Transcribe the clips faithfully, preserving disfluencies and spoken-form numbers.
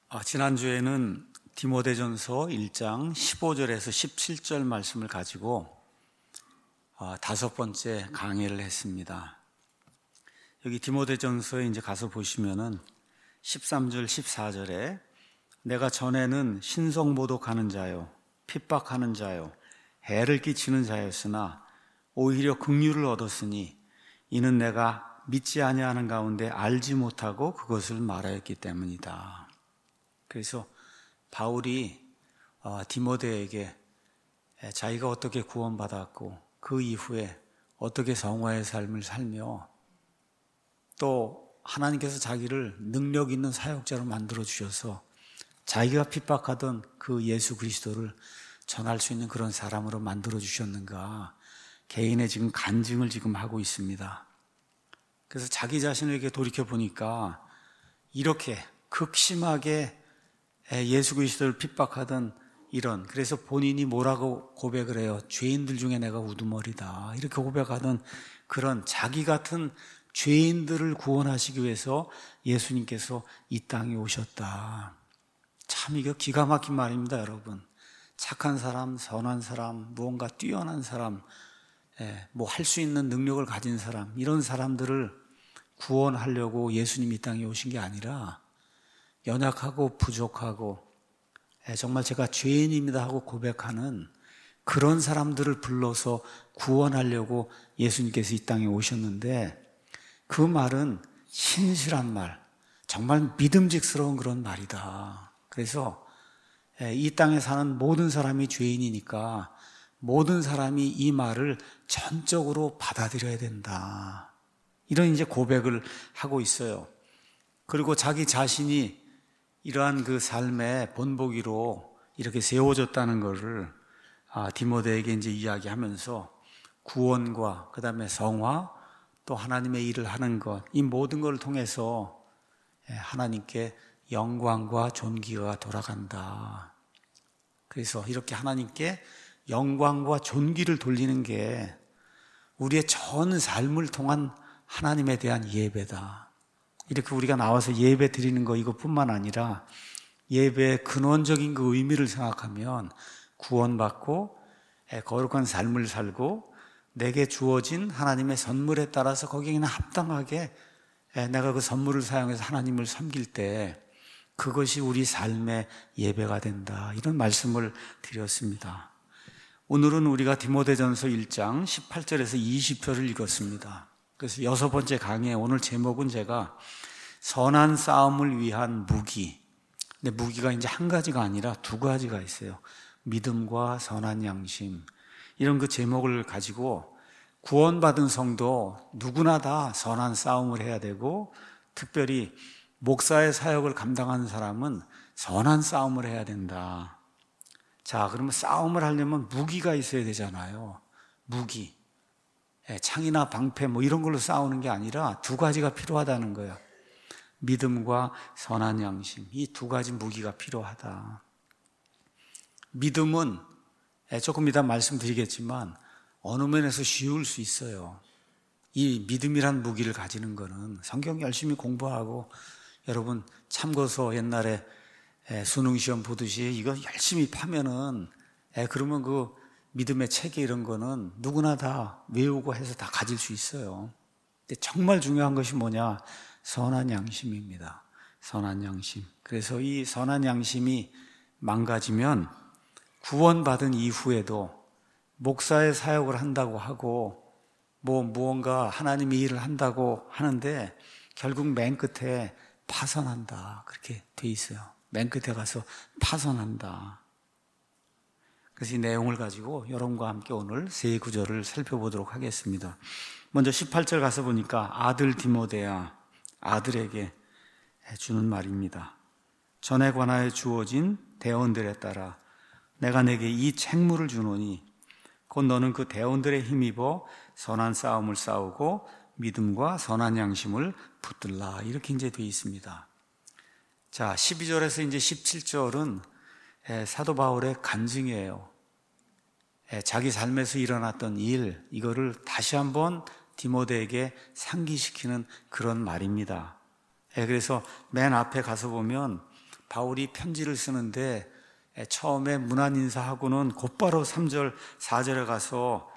아, 지난주에는 디모데전서 일 장 십오 절에서 십칠 절 말씀을 가지고 아, 다섯 번째 강의를 했습니다. 여기 디모데전서에 이제 가서 보시면은 십삼 절, 십사 절에 내가 전에는 신성모독하는 자요, 핍박하는 자요, 해를 끼치는 자였으나 오히려 긍휼을 얻었으니 이는 내가 믿지 아니하는 가운데 알지 못하고 그것을 말하였기 때문이다. 그래서 바울이 디모데에게 자기가 어떻게 구원받았고 그 이후에 어떻게 성화의 삶을 살며 또 하나님께서 자기를 능력 있는 사역자로 만들어 주셔서 자기가 핍박하던 그 예수 그리스도를 전할 수 있는 그런 사람으로 만들어 주셨는가 개인의 지금 간증을 지금 하고 있습니다. 그래서 자기 자신에게 돌이켜 보니까 이렇게 극심하게 예수 그리스도를 핍박하던 이런, 그래서 본인이 뭐라고 고백을 해요? 죄인들 중에 내가 우두머리다, 이렇게 고백하던 그런 자기 같은 죄인들을 구원하시기 위해서 예수님께서 이 땅에 오셨다. 참 이거 기가 막힌 말입니다, 여러분. 착한 사람, 선한 사람, 무언가 뛰어난 사람, 뭐 할 수 있는 능력을 가진 사람, 이런 사람들을 구원하려고 예수님이 이 땅에 오신 게 아니라 연약하고 부족하고 정말 제가 죄인입니다 하고 고백하는 그런 사람들을 불러서 구원하려고 예수님께서 이 땅에 오셨는데, 그 말은 신실한 말, 정말 믿음직스러운 그런 말이다. 그래서 이 땅에 사는 모든 사람이 죄인이니까 모든 사람이 이 말을 전적으로 받아들여야 된다, 이런 이제 고백을 하고 있어요. 그리고 자기 자신이 이러한 그 삶의 본보기로 이렇게 세워졌다는 것을 디모데에게 이제 이야기하면서 구원과 그 다음에 성화, 또 하나님의 일을 하는 것, 이 모든 걸 통해서 하나님께 영광과 존귀가 돌아간다. 그래서 이렇게 하나님께 영광과 존귀를 돌리는 게 우리의 전 삶을 통한 하나님에 대한 예배다. 이렇게 우리가 나와서 예배 드리는 거 이것뿐만 아니라 예배의 근원적인 그 의미를 생각하면 구원받고 거룩한 삶을 살고 내게 주어진 하나님의 선물에 따라서 거기에 합당하게 내가 그 선물을 사용해서 하나님을 섬길 때 그것이 우리 삶의 예배가 된다, 이런 말씀을 드렸습니다. 오늘은 우리가 디모데전서 일 장 십팔 절에서 이십 절을 읽었습니다. 그래서 여섯 번째 강의, 오늘 제목은 제가 선한 싸움을 위한 무기. 근데 무기가 이제 한 가지가 아니라 두 가지가 있어요. 믿음과 선한 양심. 이런 그 제목을 가지고 구원받은 성도 누구나 다 선한 싸움을 해야 되고, 특별히 목사의 사역을 감당하는 사람은 선한 싸움을 해야 된다. 자, 그러면 싸움을 하려면 무기가 있어야 되잖아요. 무기. 창이나 방패 뭐 이런 걸로 싸우는 게 아니라 두 가지가 필요하다는 거예요. 믿음과 선한 양심, 이 두 가지 무기가 필요하다. 믿음은 조금 이따 말씀드리겠지만 어느 면에서 쉬울 수 있어요. 이 믿음이란 무기를 가지는 거는 성경 열심히 공부하고, 여러분 참고서 옛날에 수능시험 보듯이 이거 열심히 파면은 그러면 그 믿음의 체계 이런 거는 누구나 다 외우고 해서 다 가질 수 있어요. 근데 정말 중요한 것이 뭐냐? 선한 양심입니다. 선한 양심. 그래서 이 선한 양심이 망가지면 구원받은 이후에도 목사의 사역을 한다고 하고 뭐 무언가 하나님의 일을 한다고 하는데 결국 맨 끝에 파산한다, 그렇게 돼 있어요. 맨 끝에 가서 파산한다. 그래서 이 내용을 가지고 여러분과 함께 오늘 세 구절을 살펴보도록 하겠습니다. 먼저 십팔 절 가서 보니까 아들 디모데야, 아들에게 주는 말입니다. 전에 관하여 주어진 대원들에 따라 내가 내게 이 책무를 주노니 곧 너는 그 대원들에 힘입어 선한 싸움을 싸우고 믿음과 선한 양심을 붙들라, 이렇게 이제 되어 있습니다. 자, 십이 절에서 이제 십칠 절은 사도 바울의 간증이에요. 자기 삶에서 일어났던 일, 이거를 다시 한번 디모데에게 상기시키는 그런 말입니다. 그래서 맨 앞에 가서 보면 바울이 편지를 쓰는데 처음에 문안 인사하고는 곧바로 삼 절, 사 절에 가서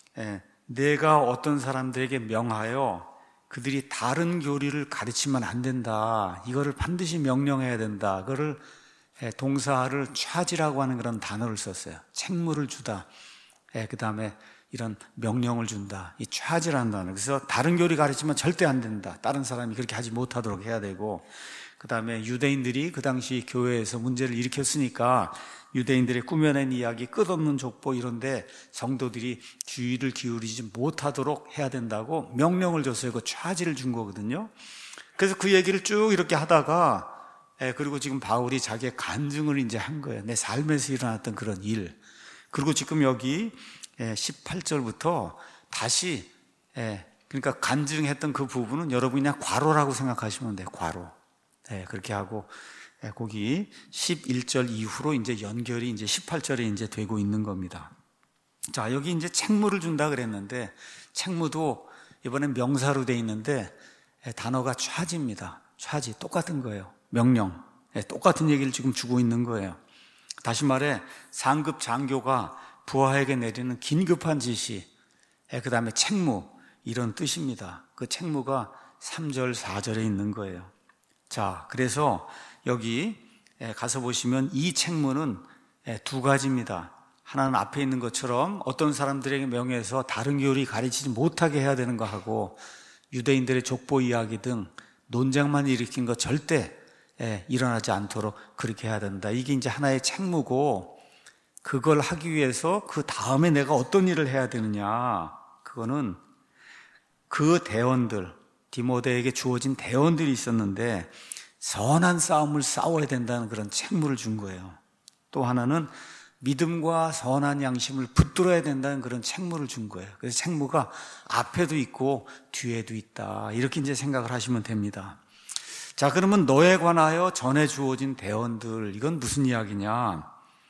내가 어떤 사람들에게 명하여 그들이 다른 교리를 가르치면 안 된다. 이거를 반드시 명령해야 된다. 그거를 동사를 차지라고 하는 그런 단어를 썼어요. 책무를 주다. 그 다음에 이런 명령을 준다. 이 차지라는 단어. 그래서 다른 교리 가르치면 절대 안 된다. 다른 사람이 그렇게 하지 못하도록 해야 되고, 그 다음에 유대인들이 그 당시 교회에서 문제를 일으켰으니까 유대인들의 꾸며낸 이야기, 끝없는 족보 이런데 성도들이 주의를 기울이지 못하도록 해야 된다고 명령을 줬어요. 그 차지를 준 거거든요. 그래서 그 얘기를 쭉 이렇게 하다가, 예, 그리고 지금 바울이 자기의 간증을 이제 한 거예요. 내 삶에서 일어났던 그런 일. 그리고 지금 여기 십팔 절부터 다시, 예, 그러니까 간증했던 그 부분은 여러분이 그냥 괄호라고 생각하시면 돼요. 괄호. 예, 그렇게 하고, 예, 거기 십일 절 이후로 이제 연결이 이제 십팔 절에 이제 되고 있는 겁니다. 자, 여기 이제 책무를 준다 그랬는데, 책무도 이번엔 명사로 돼 있는데, 예, 단어가 차지입니다. 차지. 똑같은 거예요. 명령. 예, 똑같은 얘기를 지금 주고 있는 거예요. 다시 말해, 상급 장교가 부하에게 내리는 긴급한 지시, 예, 그 다음에 책무, 이런 뜻입니다. 그 책무가 삼 절, 사 절에 있는 거예요. 자, 그래서 여기 가서 보시면 이 책무는 두 가지입니다. 하나는 앞에 있는 것처럼 어떤 사람들에게 명해서 다른 교리 가르치지 못하게 해야 되는 거 하고, 유대인들의 족보 이야기 등 논쟁만 일으킨 거 절대 일어나지 않도록 그렇게 해야 된다. 이게 이제 하나의 책무고, 그걸 하기 위해서 그 다음에 내가 어떤 일을 해야 되느냐, 그거는 그 대원들, 디모데에게 주어진 대원들이 있었는데 선한 싸움을 싸워야 된다는 그런 책무를 준 거예요. 또 하나는 믿음과 선한 양심을 붙들어야 된다는 그런 책무를 준 거예요. 그래서 책무가 앞에도 있고 뒤에도 있다. 이렇게 이제 생각을 하시면 됩니다. 자, 그러면 너에 관하여 전해 주어진 대원들, 이건 무슨 이야기냐?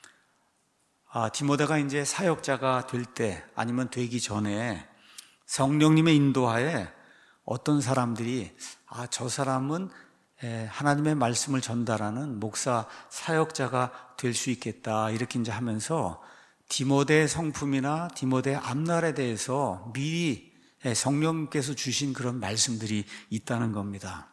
아, 디모데가 이제 사역자가 될 때 아니면 되기 전에 성령님의 인도하에 어떤 사람들이, 아, 저 사람은 하나님의 말씀을 전달하는 목사 사역자가 될 수 있겠다, 이렇게 이제 하면서 디모데의 성품이나 디모데의 앞날에 대해서 미리 성령님께서 주신 그런 말씀들이 있다는 겁니다.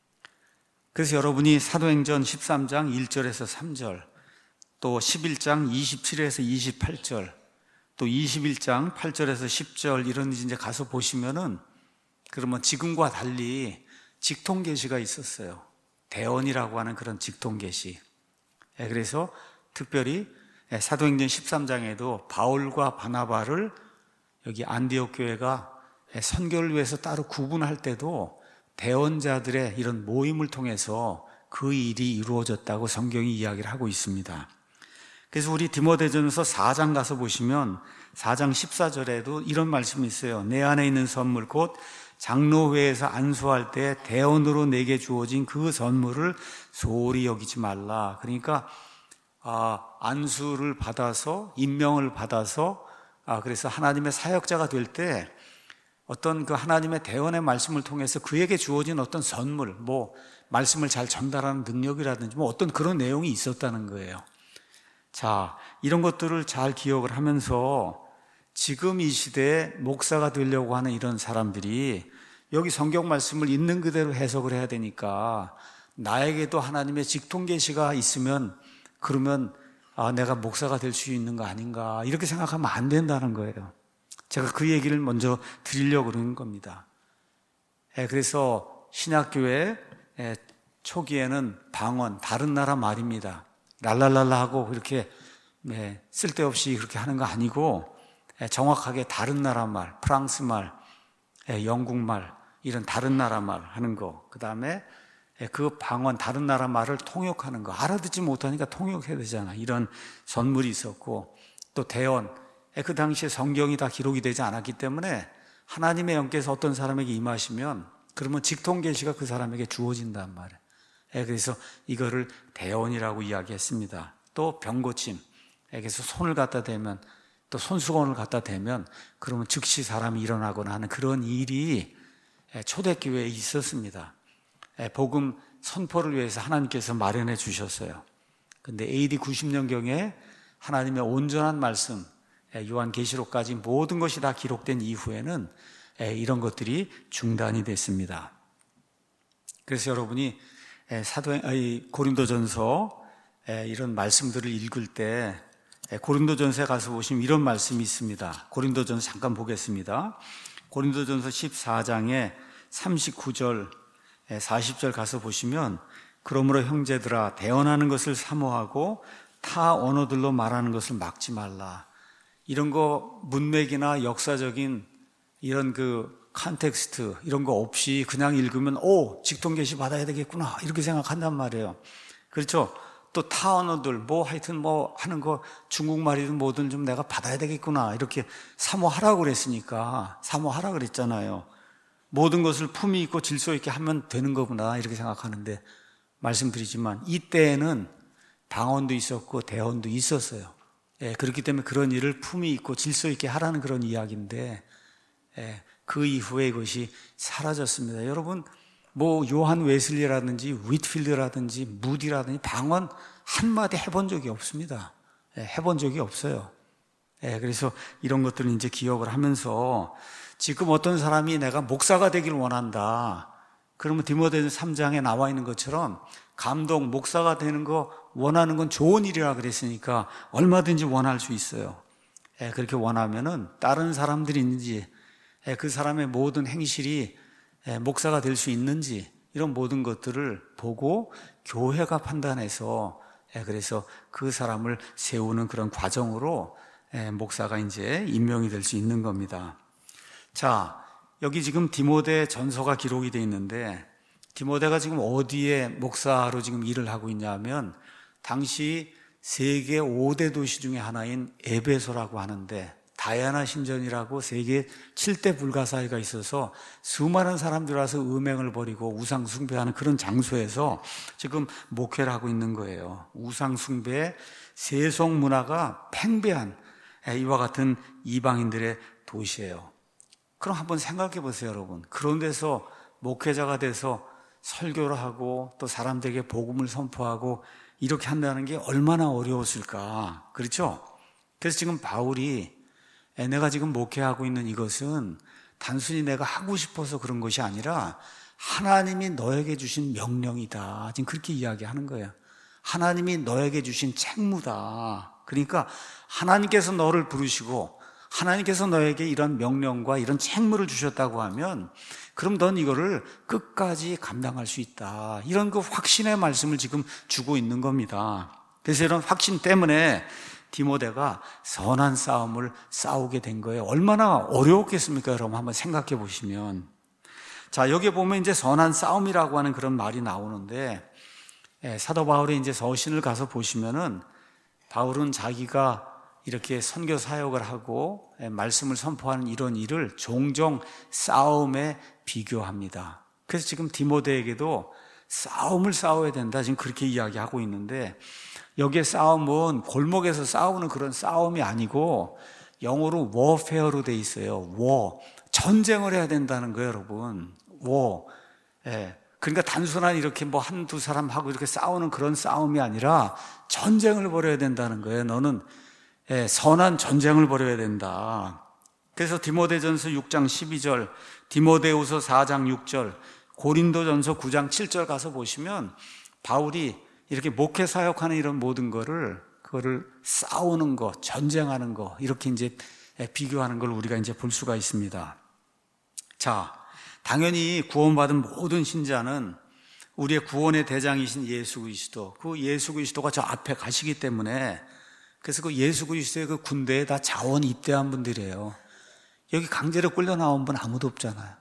그래서 여러분이 사도행전 십삼 장 일 절에서 삼 절, 또 십일 장 이십칠에서 이십팔 절, 또 이십일 장 팔 절에서 십 절 이런 이제 가서 보시면은, 그러면 지금과 달리 직통계시가 있었어요. 대원이라고 하는 그런 직통계시. 그래서 특별히 사도행전 십삼 장에도 바울과 바나바를 여기 안디옥 교회가 선교를 위해서 따로 구분할 때도 대원자들의 이런 모임을 통해서 그 일이 이루어졌다고 성경이 이야기를 하고 있습니다. 그래서 우리 디모데전서 사 장 가서 보시면 사 장 십사 절에도 이런 말씀이 있어요. 내 안에 있는 선물 곧 장로회에서 안수할 때 대원으로 내게 주어진 그 선물을 소홀히 여기지 말라. 그러니까 아, 안수를 받아서, 임명을 받아서, 아, 그래서 하나님의 사역자가 될 때 어떤 그 하나님의 대원의 말씀을 통해서 그에게 주어진 어떤 선물, 뭐 말씀을 잘 전달하는 능력이라든지 뭐 어떤 그런 내용이 있었다는 거예요. 자, 이런 것들을 잘 기억을 하면서 지금 이 시대에 목사가 되려고 하는 이런 사람들이 여기 성경 말씀을 있는 그대로 해석을 해야 되니까, 나에게도 하나님의 직통계시가 있으면 그러면 아, 내가 목사가 될 수 있는 거 아닌가, 이렇게 생각하면 안 된다는 거예요. 제가 그 얘기를 먼저 드리려고 그러는 겁니다. 그래서 신약교회 초기에는 방언, 다른 나라 말입니다. 랄랄랄라 하고 이렇게 쓸데없이 그렇게 하는 거 아니고, 정확하게 다른 나라 말, 프랑스 말, 영국 말, 이런 다른 나라 말 하는 거, 그 다음에 그 방언, 다른 나라 말을 통역하는 거, 알아듣지 못하니까 통역해야 되잖아. 이런 선물이 있었고, 또 대언, 그 당시에 성경이 다 기록이 되지 않았기 때문에 하나님의 영께서 어떤 사람에게 임하시면 그러면 직통계시가 그 사람에게 주어진단 말이에요. 그래서 이거를 대언이라고 이야기했습니다. 또 병고침, 그래서 손을 갖다 대면, 또 손수건을 갖다 대면 그러면 즉시 사람이 일어나거나 하는 그런 일이 초대교회에 있었습니다. 복음 선포를 위해서 하나님께서 마련해 주셨어요. 근데 에이디 구십 년경에 하나님의 온전한 말씀, 요한계시록까지 모든 것이 다 기록된 이후에는 이런 것들이 중단이 됐습니다. 그래서 여러분이 사도 고린도전서 이런 말씀들을 읽을 때 고린도전서에 가서 보시면 이런 말씀이 있습니다. 고린도전서 잠깐 보겠습니다. 고린도전서 십사 장에 삼십구 절, 사십 절 가서 보시면 그러므로 형제들아 대언하는 것을 사모하고 타 언어들로 말하는 것을 막지 말라. 이런 거 문맥이나 역사적인 이런 그 컨텍스트 이런 거 없이 그냥 읽으면 오 직통계시 받아야 되겠구나 이렇게 생각한단 말이에요. 그렇죠? 또 타 언어들 뭐 하여튼 뭐 하는 거 중국말이든 뭐든 좀 내가 받아야 되겠구나 이렇게 사모하라고 그랬으니까 사모하라 그랬잖아요. 모든 것을 품위 있고 질서 있게 하면 되는 거구나 이렇게 생각하는데 말씀드리지만 이때에는 방언도 있었고 대언도 있었어요. 예, 그렇기 때문에 그런 일을 품위 있고 질서 있게 하라는 그런 이야기인데 예, 그 이후에 이것이 사라졌습니다. 여러분 뭐 요한 웨슬리라든지 윗필드라든지 무디라든지 방언 한마디 해본 적이 없습니다. 예, 해본 적이 없어요. 예, 그래서 이런 것들을 이제 기억을 하면서 지금 어떤 사람이 내가 목사가 되길 원한다. 그러면 디모데전서 삼 장에 나와 있는 것처럼 감독, 목사가 되는 거 원하는 건 좋은 일이라 그랬으니까 얼마든지 원할 수 있어요. 예, 그렇게 원하면은 다른 사람들이 있는지 예, 그 사람의 모든 행실이 예, 목사가 될 수 있는지 이런 모든 것들을 보고 교회가 판단해서 예, 그래서 그 사람을 세우는 그런 과정으로 예, 목사가 이제 임명이 될 수 있는 겁니다. 자, 여기 지금 디모데 전서가 기록이 되어 있는데 디모데가 지금 어디에 목사로 지금 일을 하고 있냐면 당시 세계 오 대 도시 중에 하나인 에베소라고 하는데 다이아나 신전이라고 세계 칠 대 불가사의가 있어서 수많은 사람들이 와서 음행을 벌이고 우상 숭배하는 그런 장소에서 지금 목회를 하고 있는 거예요. 우상 숭배, 세속 문화가 팽배한 이와 같은 이방인들의 도시예요. 그럼 한번 생각해 보세요, 여러분. 그런 데서 목회자가 돼서 설교를 하고 또 사람들에게 복음을 선포하고 이렇게 한다는 게 얼마나 어려웠을까. 그렇죠? 그래서 지금 바울이 내가 지금 목회하고 있는 이것은 단순히 내가 하고 싶어서 그런 것이 아니라 하나님이 너에게 주신 명령이다. 지금 그렇게 이야기하는 거예요. 하나님이 너에게 주신 책무다. 그러니까 하나님께서 너를 부르시고 하나님께서 너에게 이런 명령과 이런 책무를 주셨다고 하면 그럼 넌 이거를 끝까지 감당할 수 있다. 이런 그 확신의 말씀을 지금 주고 있는 겁니다. 그래서 이런 확신 때문에 디모데가 선한 싸움을 싸우게 된 거예요. 얼마나 어려웠겠습니까? 여러분 한번 생각해 보시면. 자, 여기 보면 이제 선한 싸움이라고 하는 그런 말이 나오는데 예, 사도 바울의 이제 서신을 가서 보시면은 바울은 자기가 이렇게 선교 사역을 하고 말씀을 선포하는 이런 일을 종종 싸움에 비교합니다. 그래서 지금 디모데에게도 싸움을 싸워야 된다. 지금 그렇게 이야기하고 있는데 여기에 싸움은 골목에서 싸우는 그런 싸움이 아니고 영어로 warfare로 돼 있어요. war. 전쟁을 해야 된다는 거예요, 여러분. war. 예. 그러니까 단순한 이렇게 뭐 한두 사람하고 이렇게 싸우는 그런 싸움이 아니라 전쟁을 벌여야 된다는 거예요. 너는 예, 선한 전쟁을 벌여야 된다. 그래서 디모데전서 육 장 십이 절, 디모데후서 사 장 육 절, 고린도전서 구 장 칠 절 가서 보시면 바울이 이렇게 목회 사역하는 이런 모든 거를 그거를 싸우는 거, 전쟁하는 거 이렇게 이제 비교하는 걸 우리가 이제 볼 수가 있습니다. 자, 당연히 구원받은 모든 신자는 우리의 구원의 대장이신 예수 그리스도, 그 예수 그리스도가 저 앞에 가시기 때문에 그래서 그 예수 그리스도의 그 군대에 다 자원 입대한 분들이에요. 여기 강제로 끌려 나온 분 아무도 없잖아요.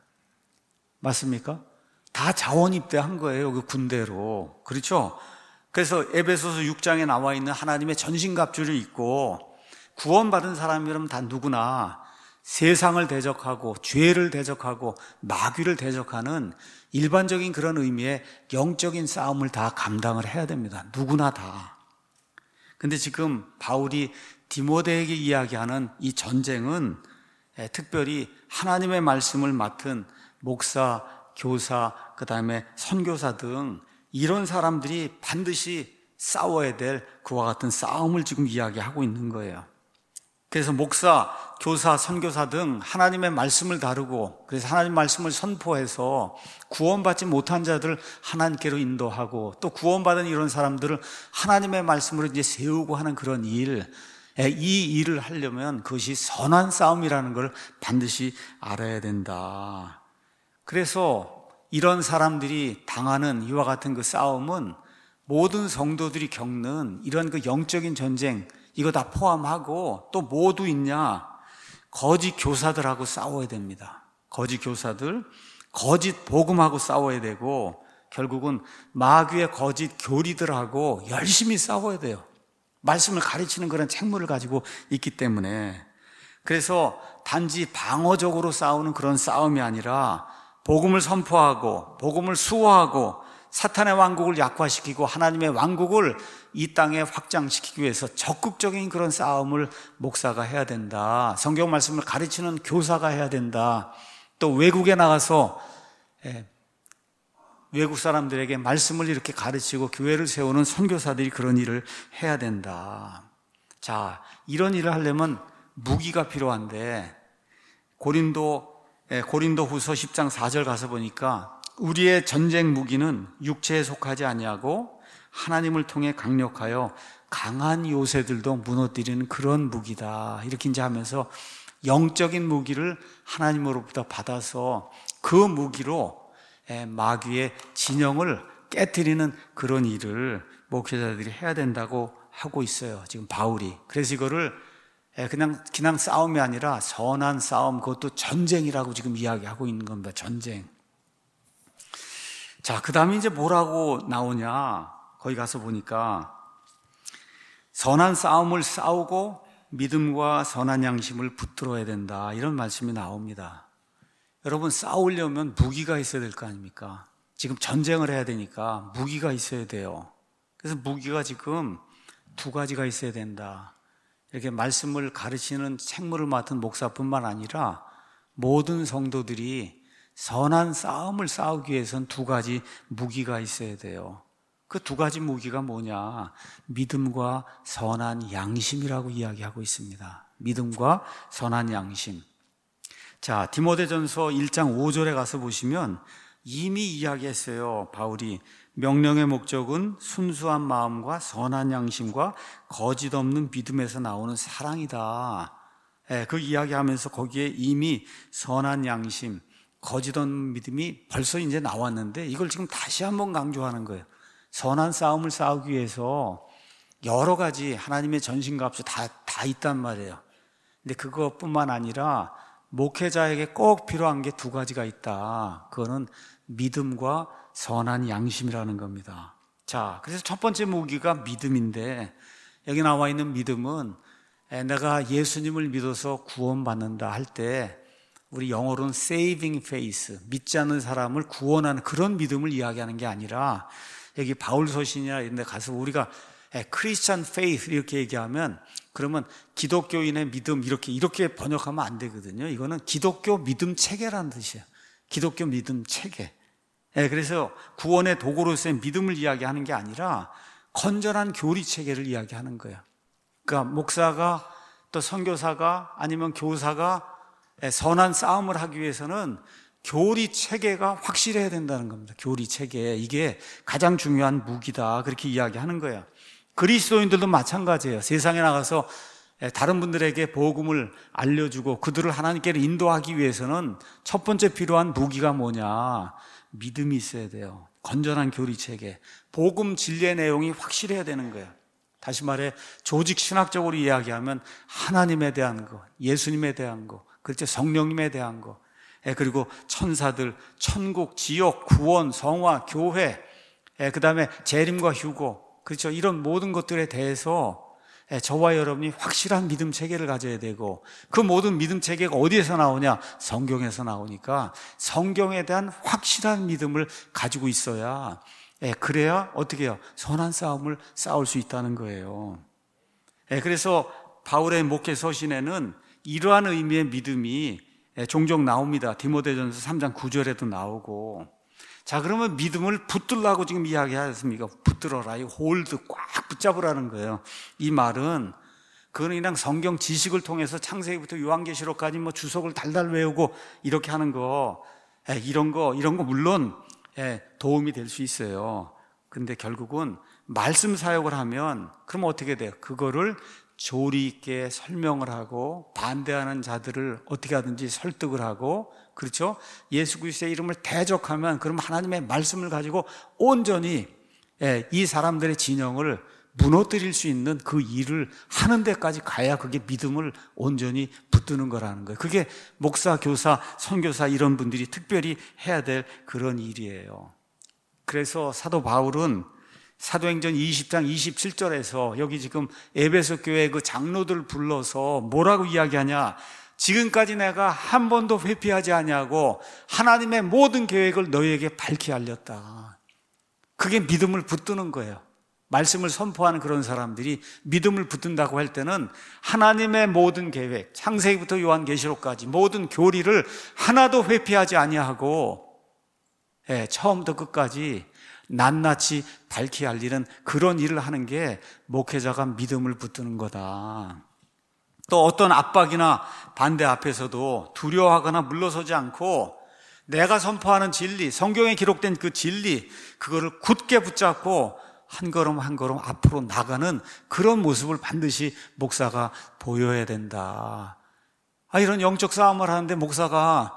맞습니까? 다 자원 입대한 거예요. 그 군대로. 그렇죠? 그래서 에베소서 육 장에 나와 있는 하나님의 전신갑주를 입고 구원받은 사람이라면 다 누구나 세상을 대적하고 죄를 대적하고 마귀를 대적하는 일반적인 그런 의미의 영적인 싸움을 다 감당을 해야 됩니다. 누구나 다. 근데 지금 바울이 디모데에게 이야기하는 이 전쟁은 특별히 하나님의 말씀을 맡은 목사, 교사, 그 다음에 선교사 등 이런 사람들이 반드시 싸워야 될 그와 같은 싸움을 지금 이야기하고 있는 거예요. 그래서 목사, 교사, 선교사 등 하나님의 말씀을 다루고, 그래서 하나님 말씀을 선포해서 구원받지 못한 자들을 하나님께로 인도하고, 또 구원받은 이런 사람들을 하나님의 말씀으로 이제 세우고 하는 그런 일, 이 일을 하려면 그것이 선한 싸움이라는 걸 반드시 알아야 된다. 그래서 이런 사람들이 당하는 이와 같은 그 싸움은 모든 성도들이 겪는 이런 그 영적인 전쟁, 이거 다 포함하고 또 모두 있냐? 거짓 교사들하고 싸워야 됩니다. 거짓 교사들, 거짓 복음하고 싸워야 되고, 결국은 마귀의 거짓 교리들하고 열심히 싸워야 돼요. 말씀을 가르치는 그런 책무를 가지고 있기 때문에. 그래서 단지 방어적으로 싸우는 그런 싸움이 아니라 복음을 선포하고 복음을 수호하고 사탄의 왕국을 약화시키고 하나님의 왕국을 이 땅에 확장시키기 위해서 적극적인 그런 싸움을 목사가 해야 된다. 성경 말씀을 가르치는 교사가 해야 된다. 또 외국에 나가서 외국 사람들에게 말씀을 이렇게 가르치고 교회를 세우는 선교사들이 그런 일을 해야 된다. 자, 이런 일을 하려면 무기가 필요한데 고린도 고린도 후서 십 장 사 절 가서 보니까 우리의 전쟁 무기는 육체에 속하지 아니하고 하나님을 통해 강력하여 강한 요새들도 무너뜨리는 그런 무기다. 이렇게 이제 하면서 영적인 무기를 하나님으로부터 받아서 그 무기로 마귀의 진영을 깨트리는 그런 일을 목회자들이 해야 된다고 하고 있어요. 지금 바울이. 그래서 이거를 그냥, 그냥 싸움이 아니라 선한 싸움, 그것도 전쟁이라고 지금 이야기하고 있는 겁니다. 전쟁. 자, 그 다음에 이제 뭐라고 나오냐. 거기 가서 보니까 선한 싸움을 싸우고 믿음과 선한 양심을 붙들어야 된다. 이런 말씀이 나옵니다. 여러분, 싸우려면 무기가 있어야 될 거 아닙니까? 지금 전쟁을 해야 되니까 무기가 있어야 돼요. 그래서 무기가 지금 두 가지가 있어야 된다. 이렇게 말씀을 가르치는 책무를 맡은 목사뿐만 아니라 모든 성도들이 선한 싸움을 싸우기 위해서는 두 가지 무기가 있어야 돼요. 그 두 가지 무기가 뭐냐? 믿음과 선한 양심이라고 이야기하고 있습니다. 믿음과 선한 양심. 자, 디모데전서 일 장 오 절에 가서 보시면 이미 이야기했어요. 바울이 명령의 목적은 순수한 마음과 선한 양심과 거짓 없는 믿음에서 나오는 사랑이다. 예, 그 이야기하면서 거기에 이미 선한 양심, 거짓 없는 믿음이 벌써 이제 나왔는데 이걸 지금 다시 한번 강조하는 거예요. 선한 싸움을 싸우기 위해서 여러 가지 하나님의 전신갑주 다, 다 있단 말이에요. 근데 그것뿐만 아니라 목회자에게 꼭 필요한 게 두 가지가 있다. 그거는 믿음과 선한 양심이라는 겁니다. 자, 그래서 첫 번째 무기가 믿음인데 여기 나와 있는 믿음은 내가 예수님을 믿어서 구원받는다 할 때 우리 영어로는 saving faith, 믿지 않는 사람을 구원하는 그런 믿음을 이야기하는 게 아니라 여기 바울 서신이나 이런 데 가서 우리가 크리스찬 페이스 이렇게 얘기하면 그러면 기독교인의 믿음 이렇게 이렇게 번역하면 안 되거든요. 이거는 기독교 믿음 체계라는 뜻이에요. 기독교 믿음 체계. 예, 그래서 구원의 도구로서의 믿음을 이야기하는 게 아니라 건전한 교리 체계를 이야기하는 거예요. 그러니까 목사가 또 선교사가 아니면 교사가 선한 싸움을 하기 위해서는 교리 체계가 확실해야 된다는 겁니다. 교리 체계. 이게 가장 중요한 무기다. 그렇게 이야기하는 거예요. 그리스도인들도 마찬가지예요. 세상에 나가서 다른 분들에게 복음을 알려주고 그들을 하나님께로 인도하기 위해서는 첫 번째 필요한 무기가 뭐냐? 믿음이 있어야 돼요. 건전한 교리 체계. 복음 진리의 내용이 확실해야 되는 거예요. 다시 말해 조직 신학적으로 이야기하면 하나님에 대한 거, 예수님에 대한 거, 그렇죠? 성령님에 대한 거, 그리고 천사들, 천국, 지옥, 구원, 성화, 교회, 그 다음에 재림과 휴고, 그렇죠? 이런 모든 것들에 대해서 저와 여러분이 확실한 믿음 체계를 가져야 되고 그 모든 믿음 체계가 어디에서 나오냐? 성경에서 나오니까 성경에 대한 확실한 믿음을 가지고 있어야 그래야 어떻게 해요? 선한 싸움을 싸울 수 있다는 거예요. 그래서 바울의 목회 서신에는 이러한 의미의 믿음이 종종 나옵니다. 디모데전서 삼 장 구 절에도 나오고. 자, 그러면 믿음을 붙들라고 지금 이야기하셨습니까? 붙들어라. 이 홀드 꽉 붙잡으라는 거예요. 이 말은 그거는 그냥 성경 지식을 통해서 창세기부터 요한계시록까지 뭐 주석을 달달 외우고 이렇게 하는 거, 에, 이런 거, 이런 거 물론 에, 도움이 될 수 있어요. 근데 결국은 말씀 사역을 하면 그럼 어떻게 돼요? 그거를 조리 있게 설명을 하고 반대하는 자들을 어떻게 하든지 설득을 하고, 그렇죠? 예수 그리스도의 이름을 대적하면 그럼 하나님의 말씀을 가지고 온전히 이 사람들의 진영을 무너뜨릴 수 있는 그 일을 하는 데까지 가야 그게 믿음을 온전히 붙드는 거라는 거예요. 그게 목사, 교사, 선교사 이런 분들이 특별히 해야 될 그런 일이에요. 그래서 사도 바울은 사도행전 이십 장 이십칠 절에서 여기 지금 에베소 교회 그 장로들 불러서 뭐라고 이야기하냐? 지금까지 내가 한 번도 회피하지 아니하고 하나님의 모든 계획을 너희에게 밝히 알렸다. 그게 믿음을 붙드는 거예요. 말씀을 선포하는 그런 사람들이 믿음을 붙든다고 할 때는 하나님의 모든 계획, 창세기부터 요한계시록까지 모든 교리를 하나도 회피하지 아니하고 예, 처음부터 끝까지 낱낱이 밝히 알리는 그런 일을 하는 게 목회자가 믿음을 붙드는 거다. 또 어떤 압박이나 반대 앞에서도 두려워하거나 물러서지 않고 내가 선포하는 진리, 성경에 기록된 그 진리, 그거를 굳게 붙잡고 한 걸음 한 걸음 앞으로 나가는 그런 모습을 반드시 목사가 보여야 된다. 아, 이런 영적 싸움을 하는데 목사가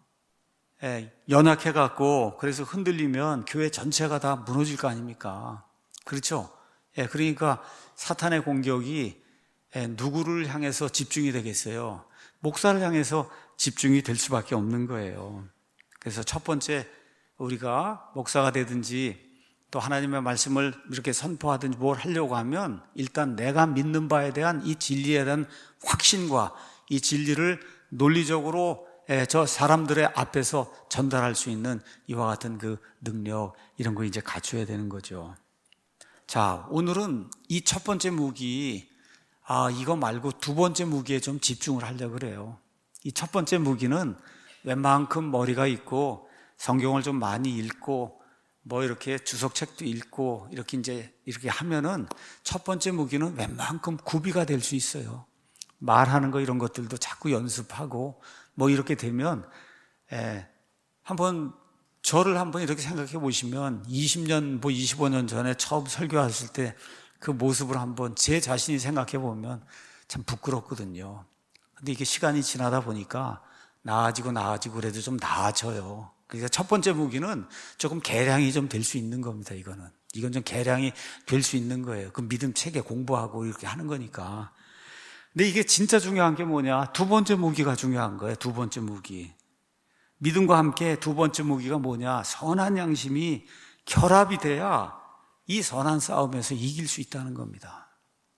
연약해갖고 그래서 흔들리면 교회 전체가 다 무너질 거 아닙니까? 그렇죠? 그러니까 사탄의 공격이 누구를 향해서 집중이 되겠어요? 목사를 향해서 집중이 될 수밖에 없는 거예요. 그래서 첫 번째, 우리가 목사가 되든지 또 하나님의 말씀을 이렇게 선포하든지 뭘 하려고 하면 일단 내가 믿는 바에 대한 이 진리에 대한 확신과 이 진리를 논리적으로 저 사람들의 앞에서 전달할 수 있는 이와 같은 그 능력, 이런 거 이제 갖춰야 되는 거죠. 자, 오늘은 이 첫 번째 무기, 아, 이거 말고 두 번째 무기에 좀 집중을 하려고 그래요. 이 첫 번째 무기는 웬만큼 머리가 있고 성경을 좀 많이 읽고 뭐 이렇게 주석책도 읽고 이렇게 이제 이렇게 하면은 첫 번째 무기는 웬만큼 구비가 될 수 있어요. 말하는 거 이런 것들도 자꾸 연습하고 뭐 이렇게 되면, 예, 한번 저를 한번 이렇게 생각해 보시면 이십 년, 뭐 이십오 년 전에 처음 설교했을 때 그 모습을 한번 제 자신이 생각해 보면 참 부끄럽거든요. 근데 이게 시간이 지나다 보니까 나아지고 나아지고 그래도 좀 나아져요. 그러니까 첫 번째 무기는 조금 개량이 좀 될 수 있는 겁니다. 이거는 이건 좀 개량이 될 수 있는 거예요. 그 믿음 체계 공부하고 이렇게 하는 거니까. 근데 이게 진짜 중요한 게 뭐냐? 두 번째 무기가 중요한 거예요. 두 번째 무기. 믿음과 함께 두 번째 무기가 뭐냐? 선한 양심이 결합이 돼야 이 선한 싸움에서 이길 수 있다는 겁니다.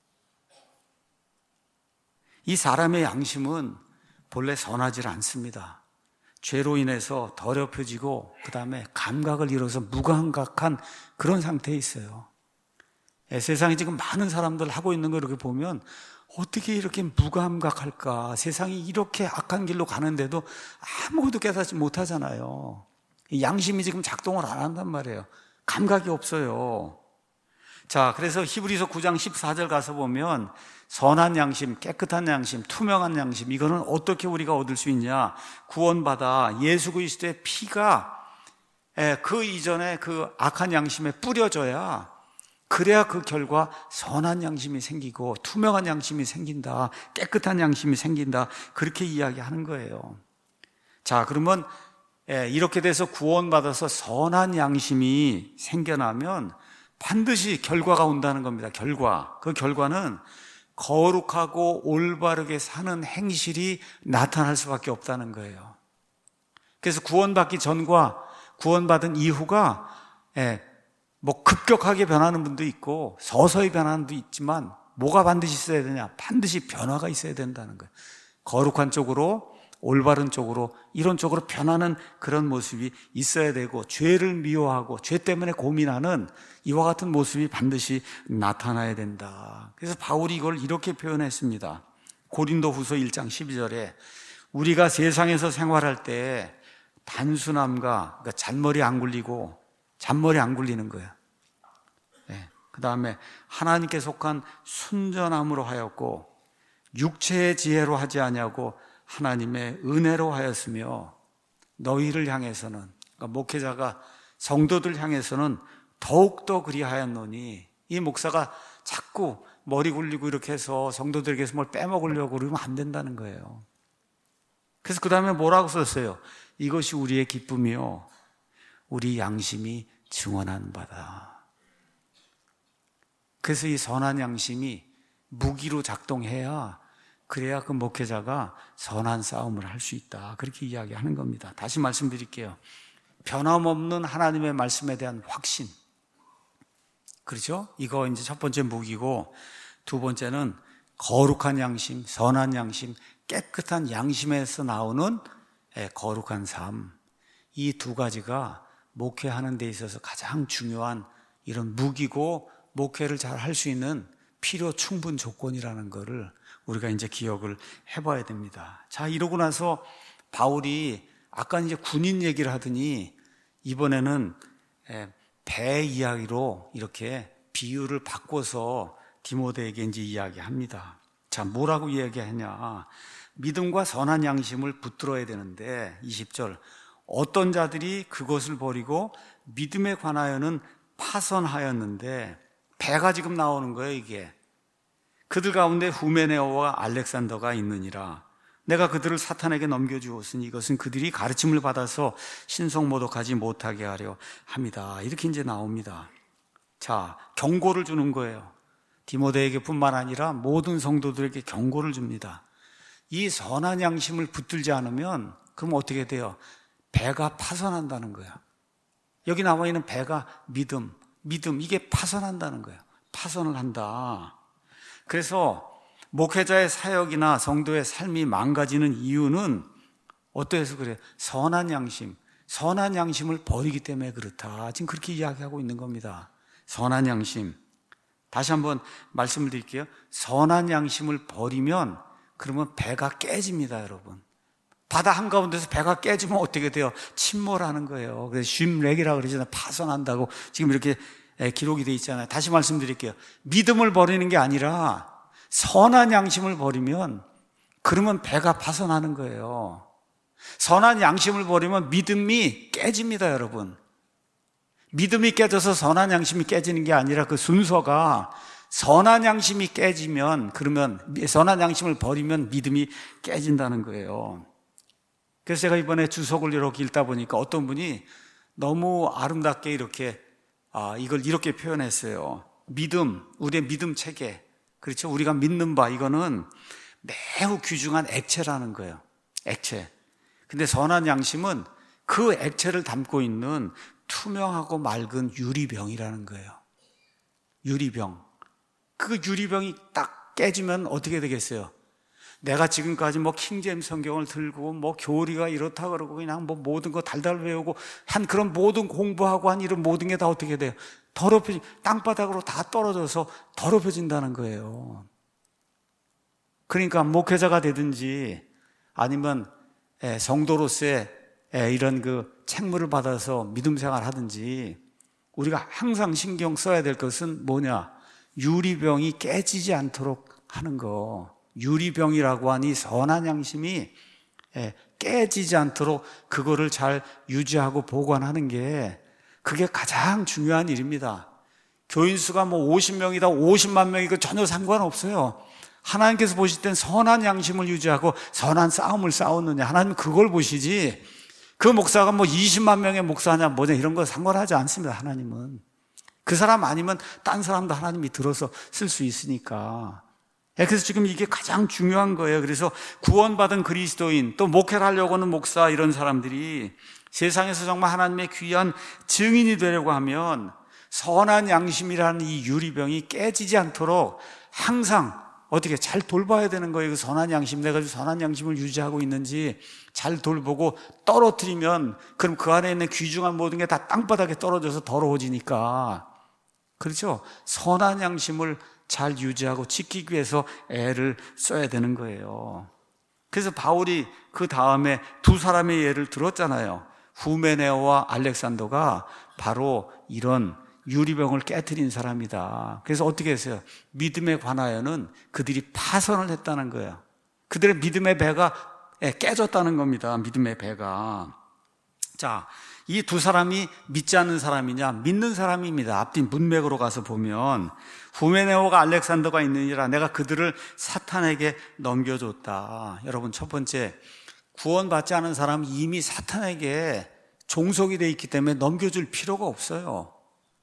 이 사람의 양심은 본래 선하지 않습니다. 죄로 인해서 더럽혀지고 그 다음에 감각을 잃어서 무감각한 그런 상태에 있어요. 예, 세상에 지금 많은 사람들 하고 있는 거 이렇게 보면 어떻게 이렇게 무감각할까? 세상이 이렇게 악한 길로 가는데도 아무것도 깨닫지 못하잖아요. 양심이 지금 작동을 안 한단 말이에요. 감각이 없어요. 자, 그래서 히브리서 구 장 십사 절 가서 보면 선한 양심, 깨끗한 양심, 투명한 양심, 이거는 어떻게 우리가 얻을 수 있냐? 구원받아 예수 그리스도의 피가 그 이전에 그 악한 양심에 뿌려져야, 그래야 그 결과 선한 양심이 생기고 투명한 양심이 생긴다, 깨끗한 양심이 생긴다, 그렇게 이야기하는 거예요. 자, 그러면 이렇게 돼서 구원받아서 선한 양심이 생겨나면 반드시 결과가 온다는 겁니다. 결과. 그 결과는 거룩하고 올바르게 사는 행실이 나타날 수밖에 없다는 거예요. 그래서 구원받기 전과 구원받은 이후가 뭐 급격하게 변하는 분도 있고 서서히 변하는 분도 있지만 뭐가 반드시 있어야 되냐? 반드시 변화가 있어야 된다는 거예요. 거룩한 쪽으로, 올바른 쪽으로, 이런 쪽으로 변하는 그런 모습이 있어야 되고, 죄를 미워하고 죄 때문에 고민하는 이와 같은 모습이 반드시 나타나야 된다. 그래서 바울이 이걸 이렇게 표현했습니다. 고린도후서 일 장 십이 절에 우리가 세상에서 생활할 때 단순함과, 그러니까 잔머리 안 굴리고, 잔머리 안 굴리는 거예요. 네. 그 다음에 하나님께 속한 순전함으로 하였고, 육체의 지혜로 하지 아니하고 하나님의 은혜로 하였으며, 너희를 향해서는, 그러니까 목회자가 성도들 향해서는 더욱더 그리하였노니, 이 목사가 자꾸 머리 굴리고 이렇게 해서 성도들에게서 뭘 빼먹으려고 그러면 안 된다는 거예요. 그래서 그 다음에 뭐라고 썼어요? 이것이 우리의 기쁨이요, 우리 양심이 증언한 바다. 그래서 이 선한 양심이 무기로 작동해야, 그래야 그 목회자가 선한 싸움을 할 수 있다, 그렇게 이야기하는 겁니다. 다시 말씀드릴게요. 변함없는 하나님의 말씀에 대한 확신, 그렇죠? 이거 이제 첫 번째 무기고, 두 번째는 거룩한 양심, 선한 양심, 깨끗한 양심에서 나오는 거룩한 삶. 이 두 가지가 목회하는 데 있어서 가장 중요한 이런 무기고, 목회를 잘 할 수 있는 필요 충분 조건이라는 거를 우리가 이제 기억을 해봐야 됩니다. 자, 이러고 나서 바울이 아까 이제 군인 얘기를 하더니 이번에는 배 이야기로 이렇게 비유를 바꿔서 디모데에게 이제 이야기합니다. 자, 뭐라고 이야기하냐? 믿음과 선한 양심을 붙들어야 되는데, 이십 절, 어떤 자들이 그것을 버리고 믿음에 관하여는 파선하였는데, 배가 지금 나오는 거예요, 이게. 그들 가운데 후메네오와 알렉산더가 있느니라. 내가 그들을 사탄에게 넘겨주었으니 이것은 그들이 가르침을 받아서 신성모독하지 못하게 하려 합니다. 이렇게 이제 나옵니다. 자, 경고를 주는 거예요. 디모데에게 뿐만 아니라 모든 성도들에게 경고를 줍니다. 이 선한 양심을 붙들지 않으면 그럼 어떻게 돼요? 배가 파선한다는 거예요. 여기 나와 있는 배가 믿음, 믿음, 이게 파선한다는 거예요. 파선을 한다. 그래서 목회자의 사역이나 성도의 삶이 망가지는 이유는 어떠해서 그래요? 선한 양심, 선한 양심을 버리기 때문에 그렇다. 지금 그렇게 이야기하고 있는 겁니다. 선한 양심. 다시 한번 말씀을 드릴게요. 선한 양심을 버리면 그러면 배가 깨집니다, 여러분. 바다 한가운데서 배가 깨지면 어떻게 돼요? 침몰하는 거예요. 그래서 쉼렉이라고 그러잖아요. 파선한다고 지금 이렇게 기록이 되어 있잖아요. 다시 말씀드릴게요. 믿음을 버리는 게 아니라 선한 양심을 버리면 그러면 배가 파선하는 거예요. 선한 양심을 버리면 믿음이 깨집니다, 여러분. 믿음이 깨져서 선한 양심이 깨지는 게 아니라 그 순서가 선한 양심이 깨지면, 그러면 선한 양심을 버리면 믿음이 깨진다는 거예요. 그래서 제가 이번에 주석을 이렇게 읽다 보니까 어떤 분이 너무 아름답게 이렇게 아, 이걸 이렇게 표현했어요. 믿음, 우리의 믿음 체계. 그렇죠? 우리가 믿는 바, 이거는 매우 귀중한 액체라는 거예요. 액체. 근데 선한 양심은 그 액체를 담고 있는 투명하고 맑은 유리병이라는 거예요. 유리병. 그 유리병이 딱 깨지면 어떻게 되겠어요? 내가 지금까지 뭐 킹제임스 성경을 들고 뭐 교리가 이렇다 그러고 그냥 뭐 모든 거 달달 외우고 한 그런 모든 공부하고 한 이런 모든 게 다 어떻게 돼요? 더럽혀지, 땅바닥으로 다 떨어져서 더럽혀진다는 거예요. 그러니까 목회자가 되든지 아니면 성도로서의 이런 그 책무를 받아서 믿음 생활 하든지 우리가 항상 신경 써야 될 것은 뭐냐? 유리병이 깨지지 않도록 하는 거. 유리병이라고 하니 선한 양심이 깨지지 않도록 그거를 잘 유지하고 보관하는 게 그게 가장 중요한 일입니다. 교인 수가 뭐 오십 명이다 오십만 명이고 전혀 상관없어요. 하나님께서 보실 땐 선한 양심을 유지하고 선한 싸움을 싸웠느냐, 하나님 그걸 보시지 그 목사가 뭐 이십만 명의 목사냐 뭐냐 이런 거 상관하지 않습니다. 하나님은 그 사람 아니면 딴 사람도 하나님이 들어서 쓸 수 있으니까. 그래서 지금 이게 가장 중요한 거예요. 그래서 구원받은 그리스도인, 또 목회를 하려고 하는 목사, 이런 사람들이 세상에서 정말 하나님의 귀한 증인이 되려고 하면 선한 양심이라는 이 유리병이 깨지지 않도록 항상 어떻게 잘 돌봐야 되는 거예요. 그 선한 양심, 내가 선한 양심을 유지하고 있는지 잘 돌보고, 떨어뜨리면 그럼 그 안에 있는 귀중한 모든 게 다 땅바닥에 떨어져서 더러워지니까. 그렇죠? 선한 양심을 잘 유지하고 지키기 위해서 애를 써야 되는 거예요. 그래서 바울이 그 다음에 두 사람의 예를 들었잖아요. 후메네오와 알렉산더가 바로 이런 유리병을 깨트린 사람이다. 그래서 어떻게 했어요? 믿음에 관하여는 그들이 파선을 했다는 거예요. 그들의 믿음의 배가 깨졌다는 겁니다. 믿음의 배가. 자, 이 두 사람이 믿지 않는 사람이냐? 믿는 사람입니다. 앞뒤 문맥으로 가서 보면 후메네오가 알렉산더가 있느니라 내가 그들을 사탄에게 넘겨줬다. 여러분, 첫 번째, 구원받지 않은 사람은 이미 사탄에게 종속이 되어 있기 때문에 넘겨줄 필요가 없어요.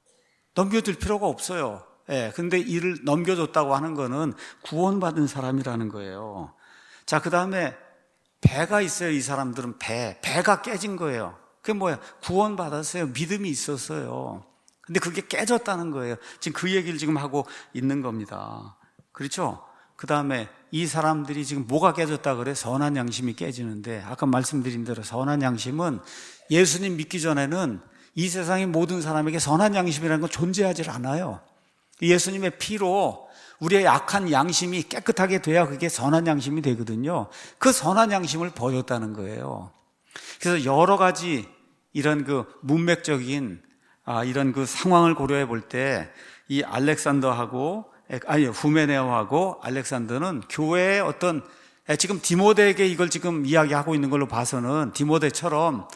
넘겨줄 필요가 없어요. 예, 근데 이를 넘겨줬다고 하는 거는 구원받은 사람이라는 거예요. 자, 그 다음에 배가 있어요. 이 사람들은 배. 배가 깨진 거예요. 그게 뭐야? 구원받았어요. 믿음이 있었어요. 근데 그게 깨졌다는 거예요. 지금 그 얘기를 지금 하고 있는 겁니다. 그렇죠? 그 다음에 이 사람들이 지금 뭐가 깨졌다 그래? 선한 양심이 깨지는데, 아까 말씀드린 대로 선한 양심은 예수님 믿기 전에는 이 세상의 모든 사람에게 선한 양심이라는 건 존재하지 않아요. 예수님의 피로 우리의 약한 양심이 깨끗하게 돼야 그게 선한 양심이 되거든요. 그 선한 양심을 버렸다는 거예요. 그래서 여러 가지 이런 그 문맥적인 아, 이런 그 상황을 고려해 볼 때 이 알렉산더하고 아니 후메네오하고 알렉산더는 교회의 어떤 지금 디모데에게 이걸 지금 이야기하고 있는 걸로 봐서는 디모데처럼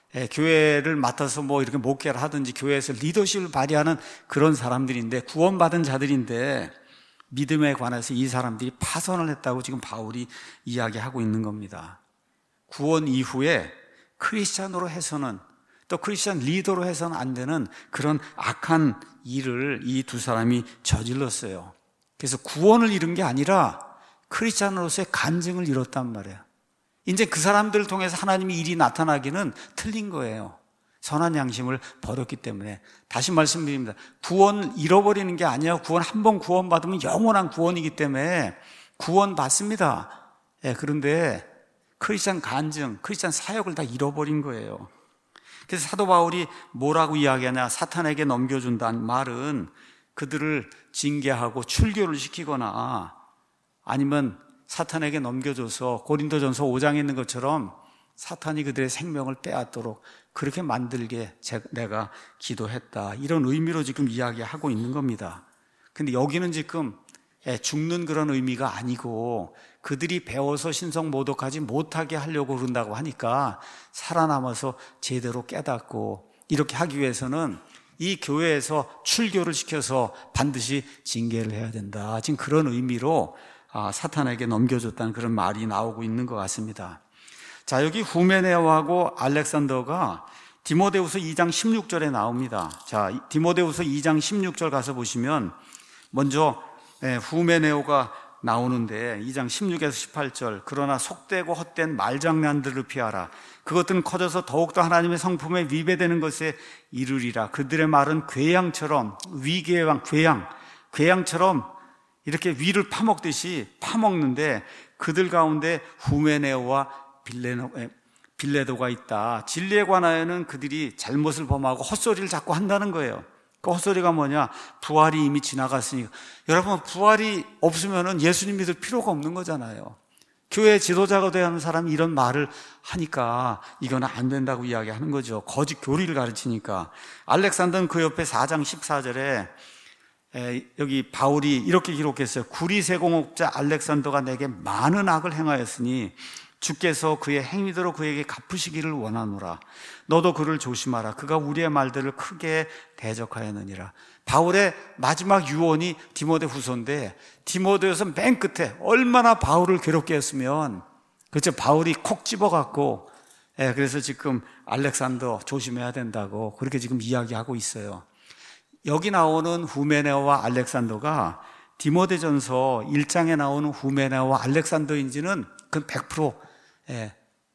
교회를 맡아서 뭐 이렇게 목회를 하든지 교회에서 리더십을 발휘하는 그런 사람들인데, 구원받은 자들인데 믿음에 관해서 이 사람들이 파선을 했다고 지금 바울이 이야기하고 있는 겁니다. 구원 이후에 크리스찬으로 해서는, 또 크리스찬 리더로 해서는 안 되는 그런 악한 일을 이 두 사람이 저질렀어요. 그래서 구원을 잃은 게 아니라 크리스찬으로서의 간증을 잃었단 말이에요. 이제 그 사람들을 통해서 하나님의 일이 나타나기는 틀린 거예요. 선한 양심을 버렸기 때문에. 다시 말씀드립니다. 구원을 잃어버리는 게 아니에요. 구원 한 번 구원받으면 영원한 구원이기 때문에 구원 받습니다. 예, 그런데 크리스찬 간증, 크리스찬 사역을 다 잃어버린 거예요. 그래서 사도 바울이 뭐라고 이야기하냐? 사탄에게 넘겨준다는 말은 그들을 징계하고 출교를 시키거나 아니면 사탄에게 넘겨줘서 고린도전서 오 장에 있는 것처럼 사탄이 그들의 생명을 빼앗도록 그렇게 만들게 내가 기도했다. 이런 의미로 지금 이야기하고 있는 겁니다. 근데 여기는 지금 죽는 그런 의미가 아니고 그들이 배워서 신성모독하지 못하게 하려고 그런다고 하니까 살아남아서 제대로 깨닫고 이렇게 하기 위해서는 이 교회에서 출교를 시켜서 반드시 징계를 해야 된다. 지금 그런 의미로 아, 사탄에게 넘겨줬다는 그런 말이 나오고 있는 것 같습니다. 자, 여기 후메네오하고 알렉산더가 디모데후서 이 장 십육 절에 나옵니다. 자, 디모데후서 이 장 십육 절 가서 보시면 먼저 후메네오가 나오는데 이 장 십육에서 십팔 절, 그러나 속되고 헛된 말장난들을 피하라. 그것들은 커져서 더욱더 하나님의 성품에 위배되는 것에 이르리라. 그들의 말은 괴양처럼, 위궤양, 괴양, 괴양처럼 이렇게 위를 파먹듯이 파먹는데 그들 가운데 후메네오와 빌레노, 빌레도가 있다. 진리에 관하여는 그들이 잘못을 범하고 헛소리를 자꾸 한다는 거예요. 그 헛소리가 뭐냐? 부활이 이미 지나갔으니까. 여러분, 부활이 없으면 예수님 믿을 필요가 없는 거잖아요. 교회 지도자가 돼야 하는 사람이 이런 말을 하니까 이거는 안 된다고 이야기하는 거죠. 거짓 교리를 가르치니까. 알렉산더는 그 옆에 사 장 십사 절에 에, 여기 바울이 이렇게 기록했어요. 구리세공업자 알렉산더가 내게 많은 악을 행하였으니 주께서 그의 행위대로 그에게 갚으시기를 원하노라. 너도 그를 조심하라. 그가 우리의 말들을 크게 대적하였느니라. 바울의 마지막 유언이 디모데후서인데 디모데후서 맨 끝에 얼마나 바울을 괴롭게 했으면, 그렇죠, 바울이 콕 집어갖고 예, 그래서 지금 알렉산더 조심해야 된다고 그렇게 지금 이야기하고 있어요. 여기 나오는 후메네오와 알렉산더가 디모데전서 일 장에 나오는 후메네오와 알렉산더인지는 그건 백 퍼센트 예,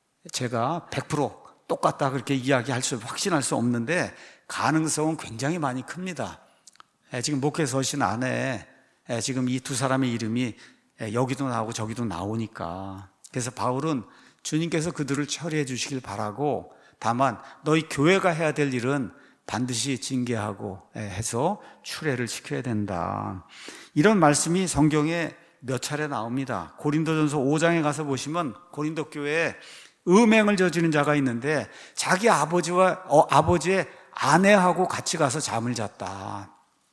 제가 백 퍼센트 똑같다 그렇게 이야기할 수, 확신할 수 없는데 가능성은 굉장히 많이 큽니다. 예, 지금 목회 서신 안에 예, 지금 이 두 사람의 이름이 예, 여기도 나오고 저기도 나오니까. 그래서 바울은 주님께서 그들을 처리해 주시길 바라고, 다만 너희 교회가 해야 될 일은 반드시 징계하고 해서 출애를 시켜야 된다. 이런 말씀이 성경에 몇 차례 나옵니다. 고린도전서 오 장에 가서 보시면 고린도 교회에 음행을 저지른 자가 있는데 자기 아버지와 어, 아버지의 아내하고 같이 가서 잠을 잤다.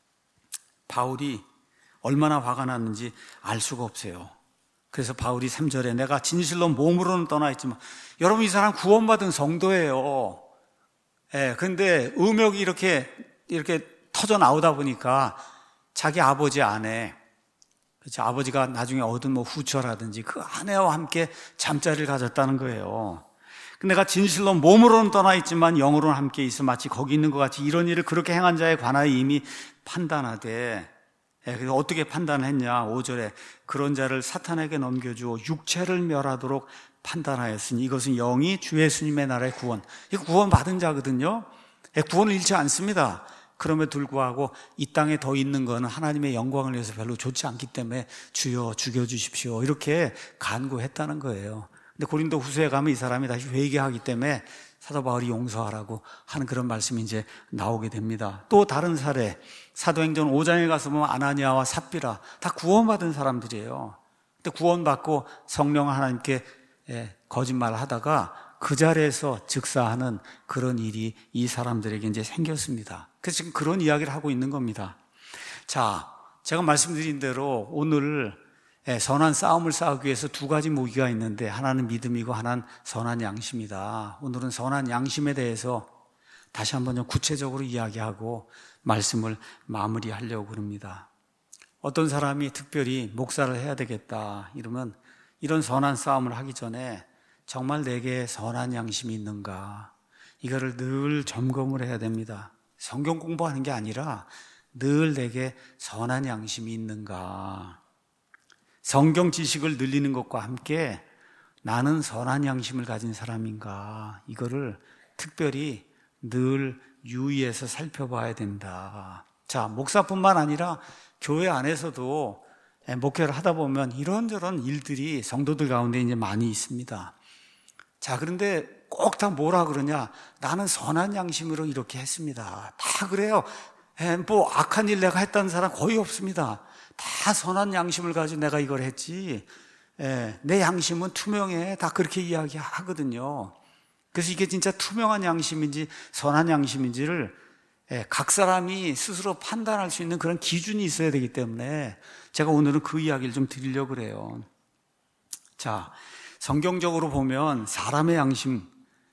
바울이 얼마나 화가 났는지 알 수가 없어요. 그래서 바울이 삼 절에 내가 진실로 몸으로는 떠나 있지만, 여러분 이 사람 구원받은 성도예요. 예, 근데 음욕이 이렇게 이렇게 터져 나오다 보니까 자기 아버지 아내, 그렇죠? 아버지가 나중에 얻은 뭐 후처라든지 그 아내와 함께 잠자리를 가졌다는 거예요. 내가 진실로 몸으로는 떠나 있지만 영으로는 함께 있어 마치 거기 있는 것 같이 이런 일을 그렇게 행한 자에 관하여 이미 판단하되, 예, 그래서 어떻게 판단을 했냐? 오 절에 그런 자를 사탄에게 넘겨주어 육체를 멸하도록 판단하였으니 이것은 영이 주 예수님의 나라의 구원, 이거 구원받은 자거든요. 예, 구원을 잃지 않습니다. 그럼에도 불구하고 이 땅에 더 있는 거는 하나님의 영광을 위해서 별로 좋지 않기 때문에 주여 죽여주십시오 이렇게 간구했다는 거예요. 근데 고린도 후서에 가면 이 사람이 다시 회개하기 때문에 사도 바울이 용서하라고 하는 그런 말씀이 이제 나오게 됩니다. 또 다른 사례, 사도행전 오 장에 가서 보면 아나니아와 삽비라 다 구원받은 사람들이에요. 근데 구원받고 성령 하나님께 거짓말을 하다가 그 자리에서 즉사하는 그런 일이 이 사람들에게 이제 생겼습니다. 그래서 지금 그런 이야기를 하고 있는 겁니다. 자, 제가 말씀드린 대로 오늘 선한 싸움을 싸우기 위해서 두 가지 무기가 있는데 하나는 믿음이고 하나는 선한 양심이다. 오늘은 선한 양심에 대해서 다시 한번 좀 구체적으로 이야기하고 말씀을 마무리하려고 합니다. 어떤 사람이 특별히 목사를 해야 되겠다 이러면 이런 선한 싸움을 하기 전에 정말 내게 선한 양심이 있는가, 이거를 늘 점검을 해야 됩니다. 성경 공부하는 게 아니라 늘 내게 선한 양심이 있는가. 성경 지식을 늘리는 것과 함께 나는 선한 양심을 가진 사람인가, 이거를 특별히 늘 유의해서 살펴봐야 된다. 자, 목사뿐만 아니라 교회 안에서도 목회를 하다 보면 이런저런 일들이 성도들 가운데 이제 많이 있습니다. 자, 그런데 꼭 다 뭐라 그러냐? 나는 선한 양심으로 이렇게 했습니다. 다 그래요. 에, 뭐 악한 일 내가 했다는 사람 거의 없습니다. 다 선한 양심을 가지고 내가 이걸 했지. 에, 내 양심은 투명해. 다 그렇게 이야기하거든요. 그래서 이게 진짜 투명한 양심인지 선한 양심인지를 에, 각 사람이 스스로 판단할 수 있는 그런 기준이 있어야 되기 때문에 제가 오늘은 그 이야기를 좀 드리려고 그래요. 자, 성경적으로 보면 사람의 양심,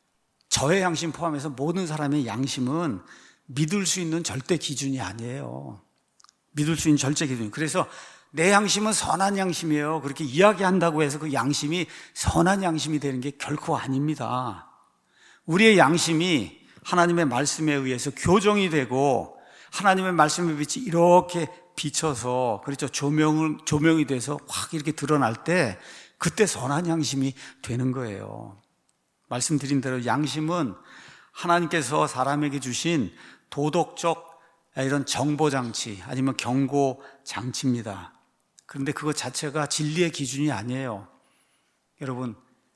저의 양심 포함해서 모든 사람의 양심은 믿을 수 있는 절대 기준이 아니에요. 믿을 수 있는 절대 기준. 그래서 내 양심은 선한 양심이에요. 그렇게 이야기한다고 해서 그 양심이 선한 양심이 되는 게 결코 아닙니다. 우리의 양심이 하나님의 말씀에 의해서 교정이 되고 하나님의 말씀의 빛이 이렇게 비쳐서, 그렇죠, 조명을, 조명이 돼서 확 이렇게 드러날 때 그때 선한 양심이 되는 거예요. 말씀드린 대로 양심은 하나님께서 사람에게 주신 도덕적 이런 정보장치 아니면 경고장치입니다. 그런데 그것 자체가 진리의 기준이 아니에요. 여러분,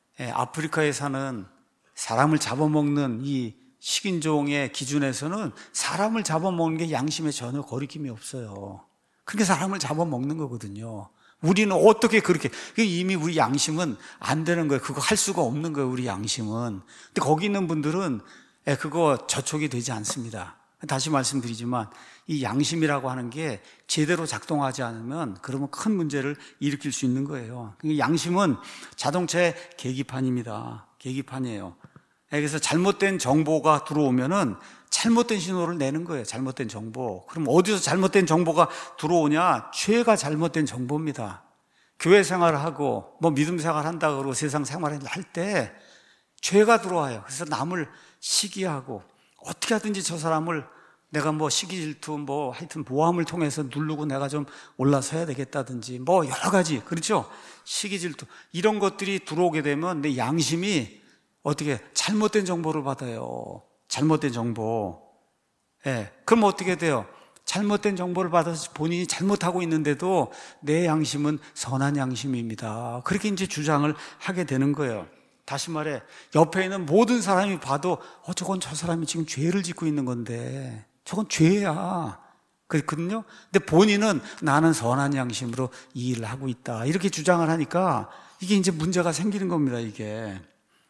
아프리카에 사는 사람을 잡아먹는 이 식인종의 기준에서는 사람을 잡아먹는 게 양심에 전혀 거리낌이 없어요. 그렇게 사람을 잡아먹는 거거든요. 우리는 어떻게 그렇게, 이미 우리 양심은 안 되는 거예요. 그거 할 수가 없는 거예요, 우리 양심은. 근데 거기 있는 분들은 그거 저촉이 되지 않습니다. 다시 말씀드리지만 이 양심이라고 하는 게 제대로 작동하지 않으면 그러면 큰 문제를 일으킬 수 있는 거예요. 양심은 자동차의 계기판입니다. 계기판이에요. 그래서 잘못된 정보가 들어오면은 잘못된 신호를 내는 거예요. 잘못된 정보. 그럼 어디서 잘못된 정보가 들어오냐? 죄가 잘못된 정보입니다. 교회 생활을 하고 뭐 믿음 생활을 한다고 그러고 세상 생활을 할 때 죄가 들어와요. 그래서 남을 시기하고 어떻게 하든지 저 사람을 내가 뭐 시기 질투 뭐 하여튼 모함을 통해서 누르고 내가 좀 올라서야 되겠다든지 뭐 여러 가지, 그렇죠? 시기 질투 이런 것들이 들어오게 되면 내 양심이 어떻게 잘못된 정보를 받아요. 잘못된 정보. 예. 그럼 어떻게 돼요? 잘못된 정보를 받아서 본인이 잘못하고 있는데도 내 양심은 선한 양심입니다. 그렇게 이제 주장을 하게 되는 거예요. 다시 말해, 옆에 있는 모든 사람이 봐도 어, 저건 저 사람이 지금 죄를 짓고 있는 건데 저건 죄야. 그렇거든요. 근데 본인은 나는 선한 양심으로 이 일을 하고 있다. 이렇게 주장을 하니까 이게 이제 문제가 생기는 겁니다, 이게.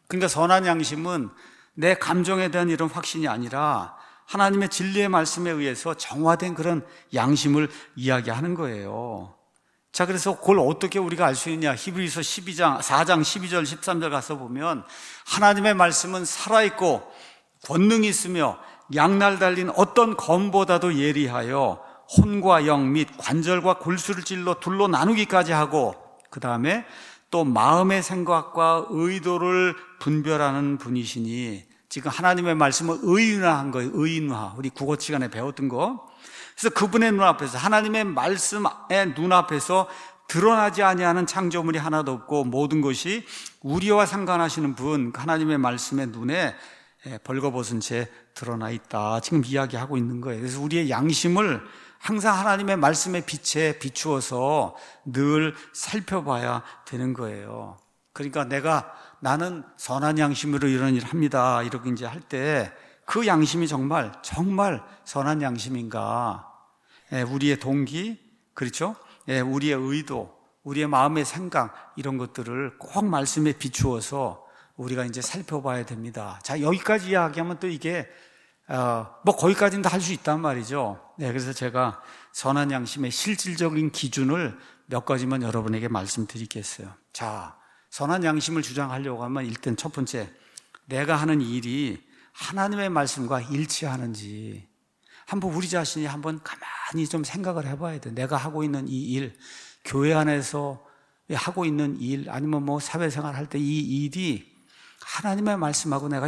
그러니까 선한 양심은 내 감정에 대한 이런 확신이 아니라 하나님의 진리의 말씀에 의해서 정화된 그런 양심을 이야기하는 거예요. 자, 그래서 그걸 어떻게 우리가 알 수 있냐? 히브리서 십이 장, 사 장 십이 절 십삼 절 가서 보면 하나님의 말씀은 살아있고 권능이 있으며 양날 달린 어떤 검보다도 예리하여 혼과 영 및 관절과 골수를 찔러 둘로 나누기까지 하고, 그 다음에 또 마음의 생각과 의도를 분별하는 분이시니, 지금 하나님의 말씀을 의인화한 거예요. 의인화. 우리 국어 시간에 배웠던 거. 그래서 그분의 눈앞에서, 하나님의 말씀의 눈앞에서 드러나지 아니하는 창조물이 하나도 없고 모든 것이 우리와 상관하시는 분, 하나님의 말씀의 눈에 벌거벗은 채 드러나 있다. 지금 이야기하고 있는 거예요. 그래서 우리의 양심을 항상 하나님의 말씀의 빛에 비추어서 늘 살펴봐야 되는 거예요. 그러니까 내가 나는 선한 양심으로 이런 일을 합니다. 이렇게 이제 할 때 그 양심이 정말 정말 선한 양심인가? 예, 우리의 동기, 그렇죠? 예, 우리의 의도, 우리의 마음의 생각 이런 것들을 꼭 말씀에 비추어서 우리가 이제 살펴봐야 됩니다. 자, 여기까지 이야기하면 또 이게 어, 뭐 거기까지는 다 할 수 있단 말이죠. 네, 그래서 제가 선한 양심의 실질적인 기준을 몇 가지만 여러분에게 말씀드리겠어요. 자, 선한 양심을 주장하려고 하면 일단 첫 번째, 내가 하는 일이 하나님의 말씀과 일치하는지 한번 우리 자신이 한번 가만히 좀 생각을 해봐야 돼. 내가 하고 있는 이 일, 교회 안에서 하고 있는 일, 아니면 뭐 사회생활 할 때 이 일이 하나님의 말씀하고 내가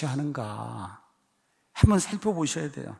일치하는가 한번 살펴보셔야 돼요.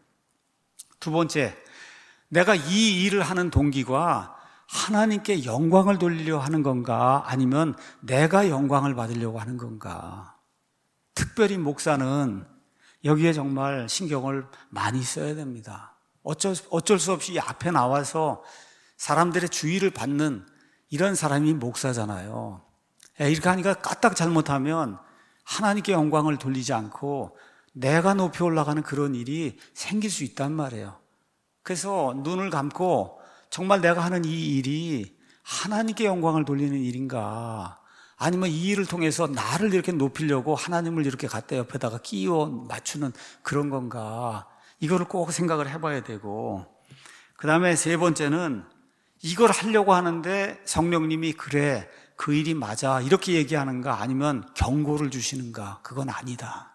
두 번째, 내가 이 일을 하는 동기가 하나님께 영광을 돌리려 하는 건가, 아니면 내가 영광을 받으려고 하는 건가. 특별히 목사는 여기에 정말 신경을 많이 써야 됩니다. 어쩔, 어쩔 수 없이 앞에 나와서 사람들의 주의를 받는 이런 사람이 목사잖아요. 이렇게 하니까 까딱 잘못하면 하나님께 영광을 돌리지 않고 내가 높이 올라가는 그런 일이 생길 수 있단 말이에요. 그래서 눈을 감고 정말 내가 하는 이 일이 하나님께 영광을 돌리는 일인가, 아니면 이 일을 통해서 나를 이렇게 높이려고 하나님을 이렇게 갖다 옆에다가 끼워 맞추는 그런 건가, 이거를 꼭 생각을 해봐야 되고, 그 다음에 세 번째는 이걸 하려고 하는데 성령님이 그래 그 일이 맞아 이렇게 얘기하는가, 아니면 경고를 주시는가. 그건 아니다.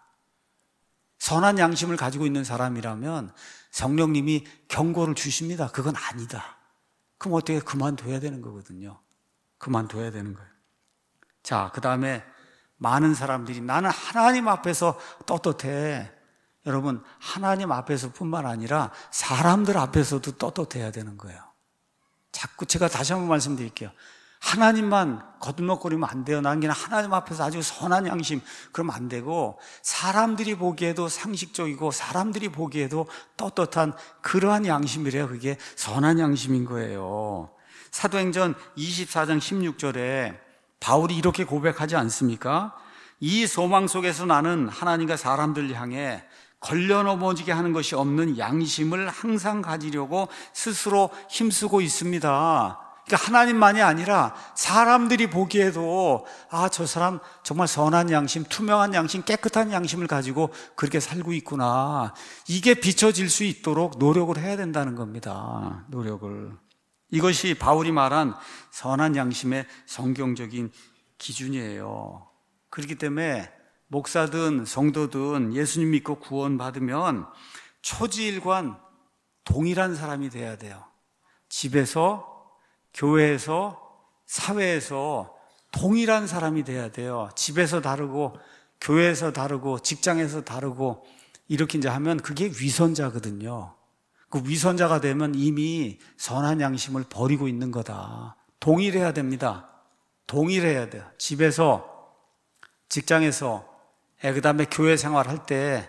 선한 양심을 가지고 있는 사람이라면 성령님이 경고를 주십니다. 그건 아니다. 그럼 어떻게 그만둬야 되는 거거든요. 그만둬야 되는 거예요. 자, 그 다음에 많은 사람들이 나는 하나님 앞에서 떳떳해. 여러분, 하나님 앞에서 뿐만 아니라 사람들 앞에서도 떳떳해야 되는 거예요. 자꾸 제가 다시 한번 말씀드릴게요. 하나님만 거듭먹거리면 안 돼요. 난 그냥 하나님 앞에서 아주 선한 양심, 그러면 안 되고, 사람들이 보기에도 상식적이고 사람들이 보기에도 떳떳한 그러한 양심이래요. 그게 선한 양심인 거예요. 사도행전 이십사 장 십육 절에 바울이 이렇게 고백하지 않습니까? 이 소망 속에서 나는 하나님과 사람들 향해 걸려 넘어지게 하는 것이 없는 양심을 항상 가지려고 스스로 힘쓰고 있습니다. 그러니까 하나님만이 아니라 사람들이 보기에도 아, 저 사람 정말 선한 양심, 투명한 양심, 깨끗한 양심을 가지고 그렇게 살고 있구나, 이게 비춰질 수 있도록 노력을 해야 된다는 겁니다. 노력을. 이것이 바울이 말한 선한 양심의 성경적인 기준이에요. 그렇기 때문에 목사든 성도든 예수님 믿고 구원받으면 초지일관 동일한 사람이 돼야 돼요. 집에서, 교회에서, 사회에서 동일한 사람이 돼야 돼요. 집에서 다르고 교회에서 다르고 직장에서 다르고 이렇게 이제 하면 그게 위선자거든요. 그 위선자가 되면 이미 선한 양심을 버리고 있는 거다. 동일해야 됩니다. 동일해야 돼요. 집에서, 직장에서, 그 다음에 교회 생활할 때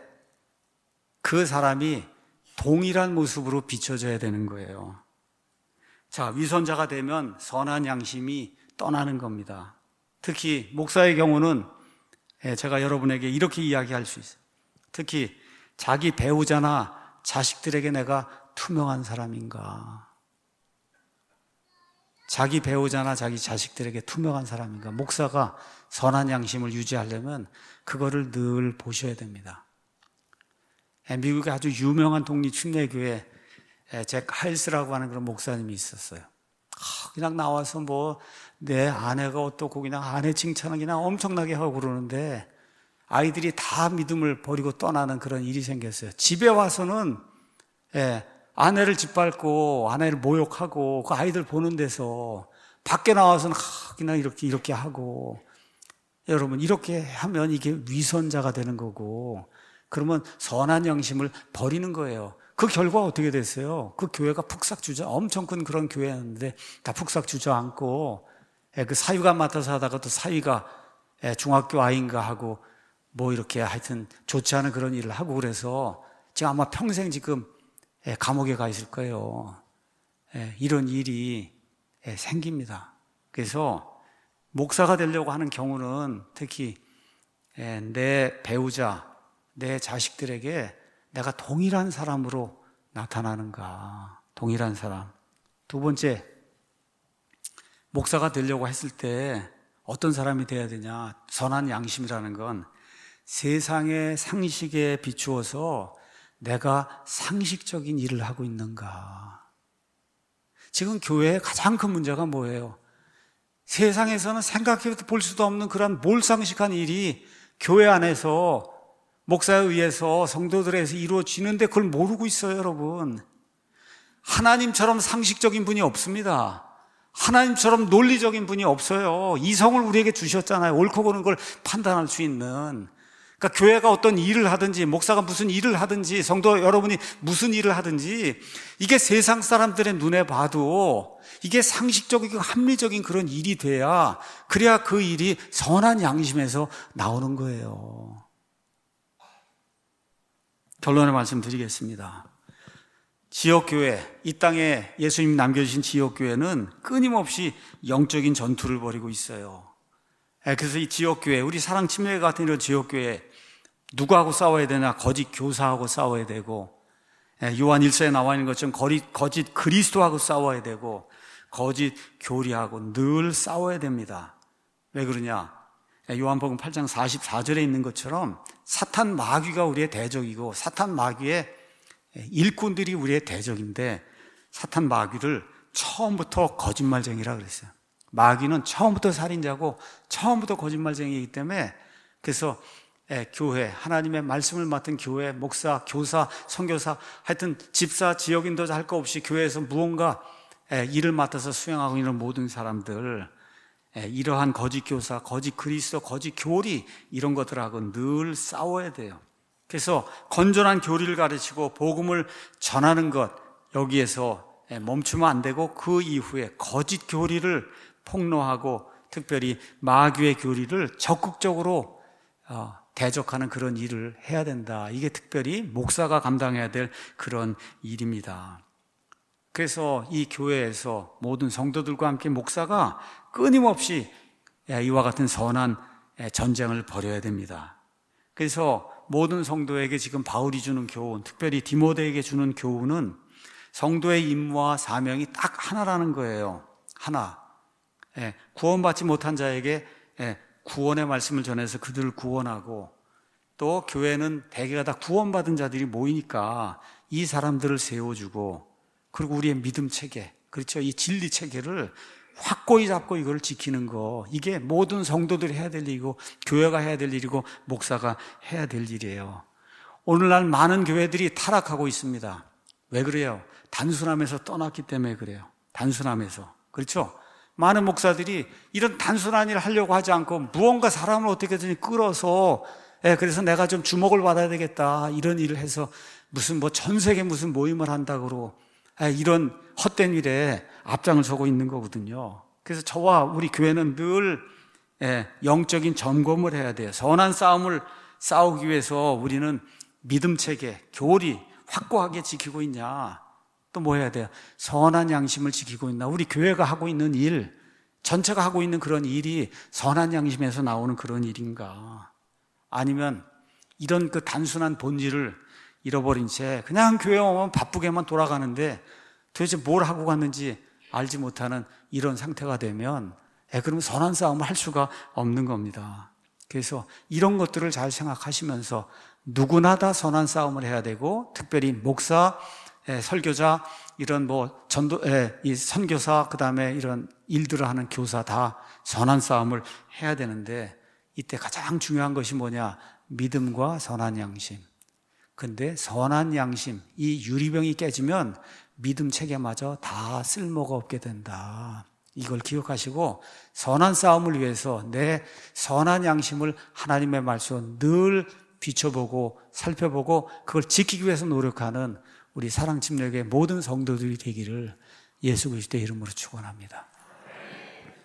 그 사람이 동일한 모습으로 비춰져야 되는 거예요. 자, 위선자가 되면 선한 양심이 떠나는 겁니다. 특히 목사의 경우는 제가 여러분에게 이렇게 이야기할 수 있어요. 특히 자기 배우자나 자식들에게 내가 투명한 사람인가. 자기 배우자나 자기 자식들에게 투명한 사람인가? 목사가 선한 양심을 유지하려면 그거를 늘 보셔야 됩니다. 미국의 아주 유명한 독립침례교회 잭 하일스라고 하는 그런 목사님이 있었어요. 그냥 나와서 뭐 내 아내가 어떻고 그냥 아내 칭찬을 그냥 엄청나게 하고 그러는데 아이들이 다 믿음을 버리고 떠나는 그런 일이 생겼어요. 집에 와서는 예, 아내를 짓밟고 아내를 모욕하고 그 아이들 보는 데서 밖에 나와서는 그냥 이렇게 이렇게 하고, 여러분 이렇게 하면 이게 위선자가 되는 거고, 그러면 선한 양심을 버리는 거예요. 그 결과 어떻게 됐어요? 그 교회가 푹싹 주저, 엄청 큰 그런 교회였는데 다 푹싹 주저앉고, 그 사위가 맡아서 하다가 또 사위가 중학교 아이인가 하고 뭐 이렇게 하여튼 좋지 않은 그런 일을 하고, 그래서 지금 아마 평생 지금 감옥에 가 있을 거예요. 이런 일이 생깁니다. 그래서 목사가 되려고 하는 경우는 특히 내 배우자, 내 자식들에게 내가 동일한 사람으로 나타나는가, 동일한 사람. 두 번째, 목사가 되려고 했을 때 어떤 사람이 돼야 되냐? 선한 양심이라는 건 세상의 상식에 비추어서 내가 상식적인 일을 하고 있는가. 지금 교회의 가장 큰 문제가 뭐예요? 세상에서는 생각해 볼 수도 없는 그런 몰상식한 일이 교회 안에서 목사에 의해서 성도들에서 이루어지는데 그걸 모르고 있어요, 여러분. 하나님처럼 상식적인 분이 없습니다. 하나님처럼 논리적인 분이 없어요. 이성을 우리에게 주셨잖아요. 옳고 그른 걸 판단할 수 있는. 그러니까 교회가 어떤 일을 하든지, 목사가 무슨 일을 하든지, 성도 여러분이 무슨 일을 하든지, 이게 세상 사람들의 눈에 봐도 이게 상식적이고 합리적인 그런 일이 돼야, 그래야 그 일이 선한 양심에서 나오는 거예요. 결론의 말씀 드리겠습니다. 지역교회, 이 땅에 예수님이 남겨주신 지역교회는 끊임없이 영적인 전투를 벌이고 있어요. 그래서 이 지역교회, 우리 사랑침례 같은 이런 지역교회, 누구하고 싸워야 되나? 거짓 교사하고 싸워야 되고, 요한 일서에 나와 있는 것처럼 거짓 그리스도하고 싸워야 되고, 거짓 교리하고 늘 싸워야 됩니다. 왜 그러냐? 요한복음 팔 장 사십사 절에 있는 것처럼 사탄 마귀가 우리의 대적이고, 사탄 마귀의 일꾼들이 우리의 대적인데, 사탄 마귀를 처음부터 거짓말쟁이라 그랬어요. 마귀는 처음부터 살인자고 처음부터 거짓말쟁이이기 때문에, 그래서 교회, 하나님의 말씀을 맡은 교회, 목사, 교사, 선교사, 하여튼 집사, 지역인도자 할 거 없이 교회에서 무언가 일을 맡아서 수행하고 있는 모든 사람들, 이러한 거짓 교사, 거짓 그리스도, 거짓 교리, 이런 것들하고 늘 싸워야 돼요. 그래서 건전한 교리를 가르치고 복음을 전하는 것, 여기에서 멈추면 안 되고, 그 이후에 거짓 교리를 폭로하고 특별히 마귀의 교리를 적극적으로 대적하는 그런 일을 해야 된다. 이게 특별히 목사가 감당해야 될 그런 일입니다. 그래서 이 교회에서 모든 성도들과 함께 목사가 끊임없이 이와 같은 선한 전쟁을 벌여야 됩니다. 그래서 모든 성도에게 지금 바울이 주는 교훈, 특별히 디모데에게 주는 교훈은 성도의 임무와 사명이 딱 하나라는 거예요. 하나. 구원받지 못한 자에게 구원의 말씀을 전해서 그들을 구원하고, 또 교회는 대개가 다 구원받은 자들이 모이니까 이 사람들을 세워주고, 그리고 우리의 믿음 체계, 그렇죠? 이 진리 체계를 확고히 잡고 이걸 지키는 거, 이게 모든 성도들이 해야 될 일이고 교회가 해야 될 일이고 목사가 해야 될 일이에요. 오늘날 많은 교회들이 타락하고 있습니다. 왜 그래요? 단순함에서 떠났기 때문에 그래요. 단순함에서. 그렇죠? 많은 목사들이 이런 단순한 일을 하려고 하지 않고 무언가 사람을 어떻게든 끌어서, 예, 그래서 내가 좀 주목을 받아야 되겠다, 이런 일을 해서 무슨 뭐 전 세계 무슨 모임을 한다고, 예, 이런 헛된 일에 앞장을 서고 있는 거거든요. 그래서 저와 우리 교회는 늘 예, 영적인 점검을 해야 돼요. 선한 싸움을 싸우기 위해서 우리는 믿음 체계, 교리 확고하게 지키고 있냐, 또 뭐 해야 돼요? 선한 양심을 지키고 있나? 우리 교회가 하고 있는 일, 전체가 하고 있는 그런 일이 선한 양심에서 나오는 그런 일인가? 아니면 이런 그 단순한 본질을 잃어버린 채 그냥 교회 오면 바쁘게만 돌아가는데 도대체 뭘 하고 갔는지 알지 못하는 이런 상태가 되면 에, 그러면 선한 싸움을 할 수가 없는 겁니다. 그래서 이런 것들을 잘 생각하시면서 누구나 다 선한 싸움을 해야 되고, 특별히 목사, 에, 설교자, 이런 뭐 전도, 에, 이 선교사, 그 다음에 이런 일들을 하는 교사 다 선한 싸움을 해야 되는데, 이때 가장 중요한 것이 뭐냐? 믿음과 선한 양심. 근데 선한 양심, 이 유리병이 깨지면 믿음 체계마저 다 쓸모가 없게 된다. 이걸 기억하시고 선한 싸움을 위해서 내 선한 양심을 하나님의 말씀으로 늘 비춰보고 살펴보고 그걸 지키기 위해서 노력하는 우리 사랑침략의 모든 성도들이 되기를 예수 그리스도의 이름으로 축원합니다.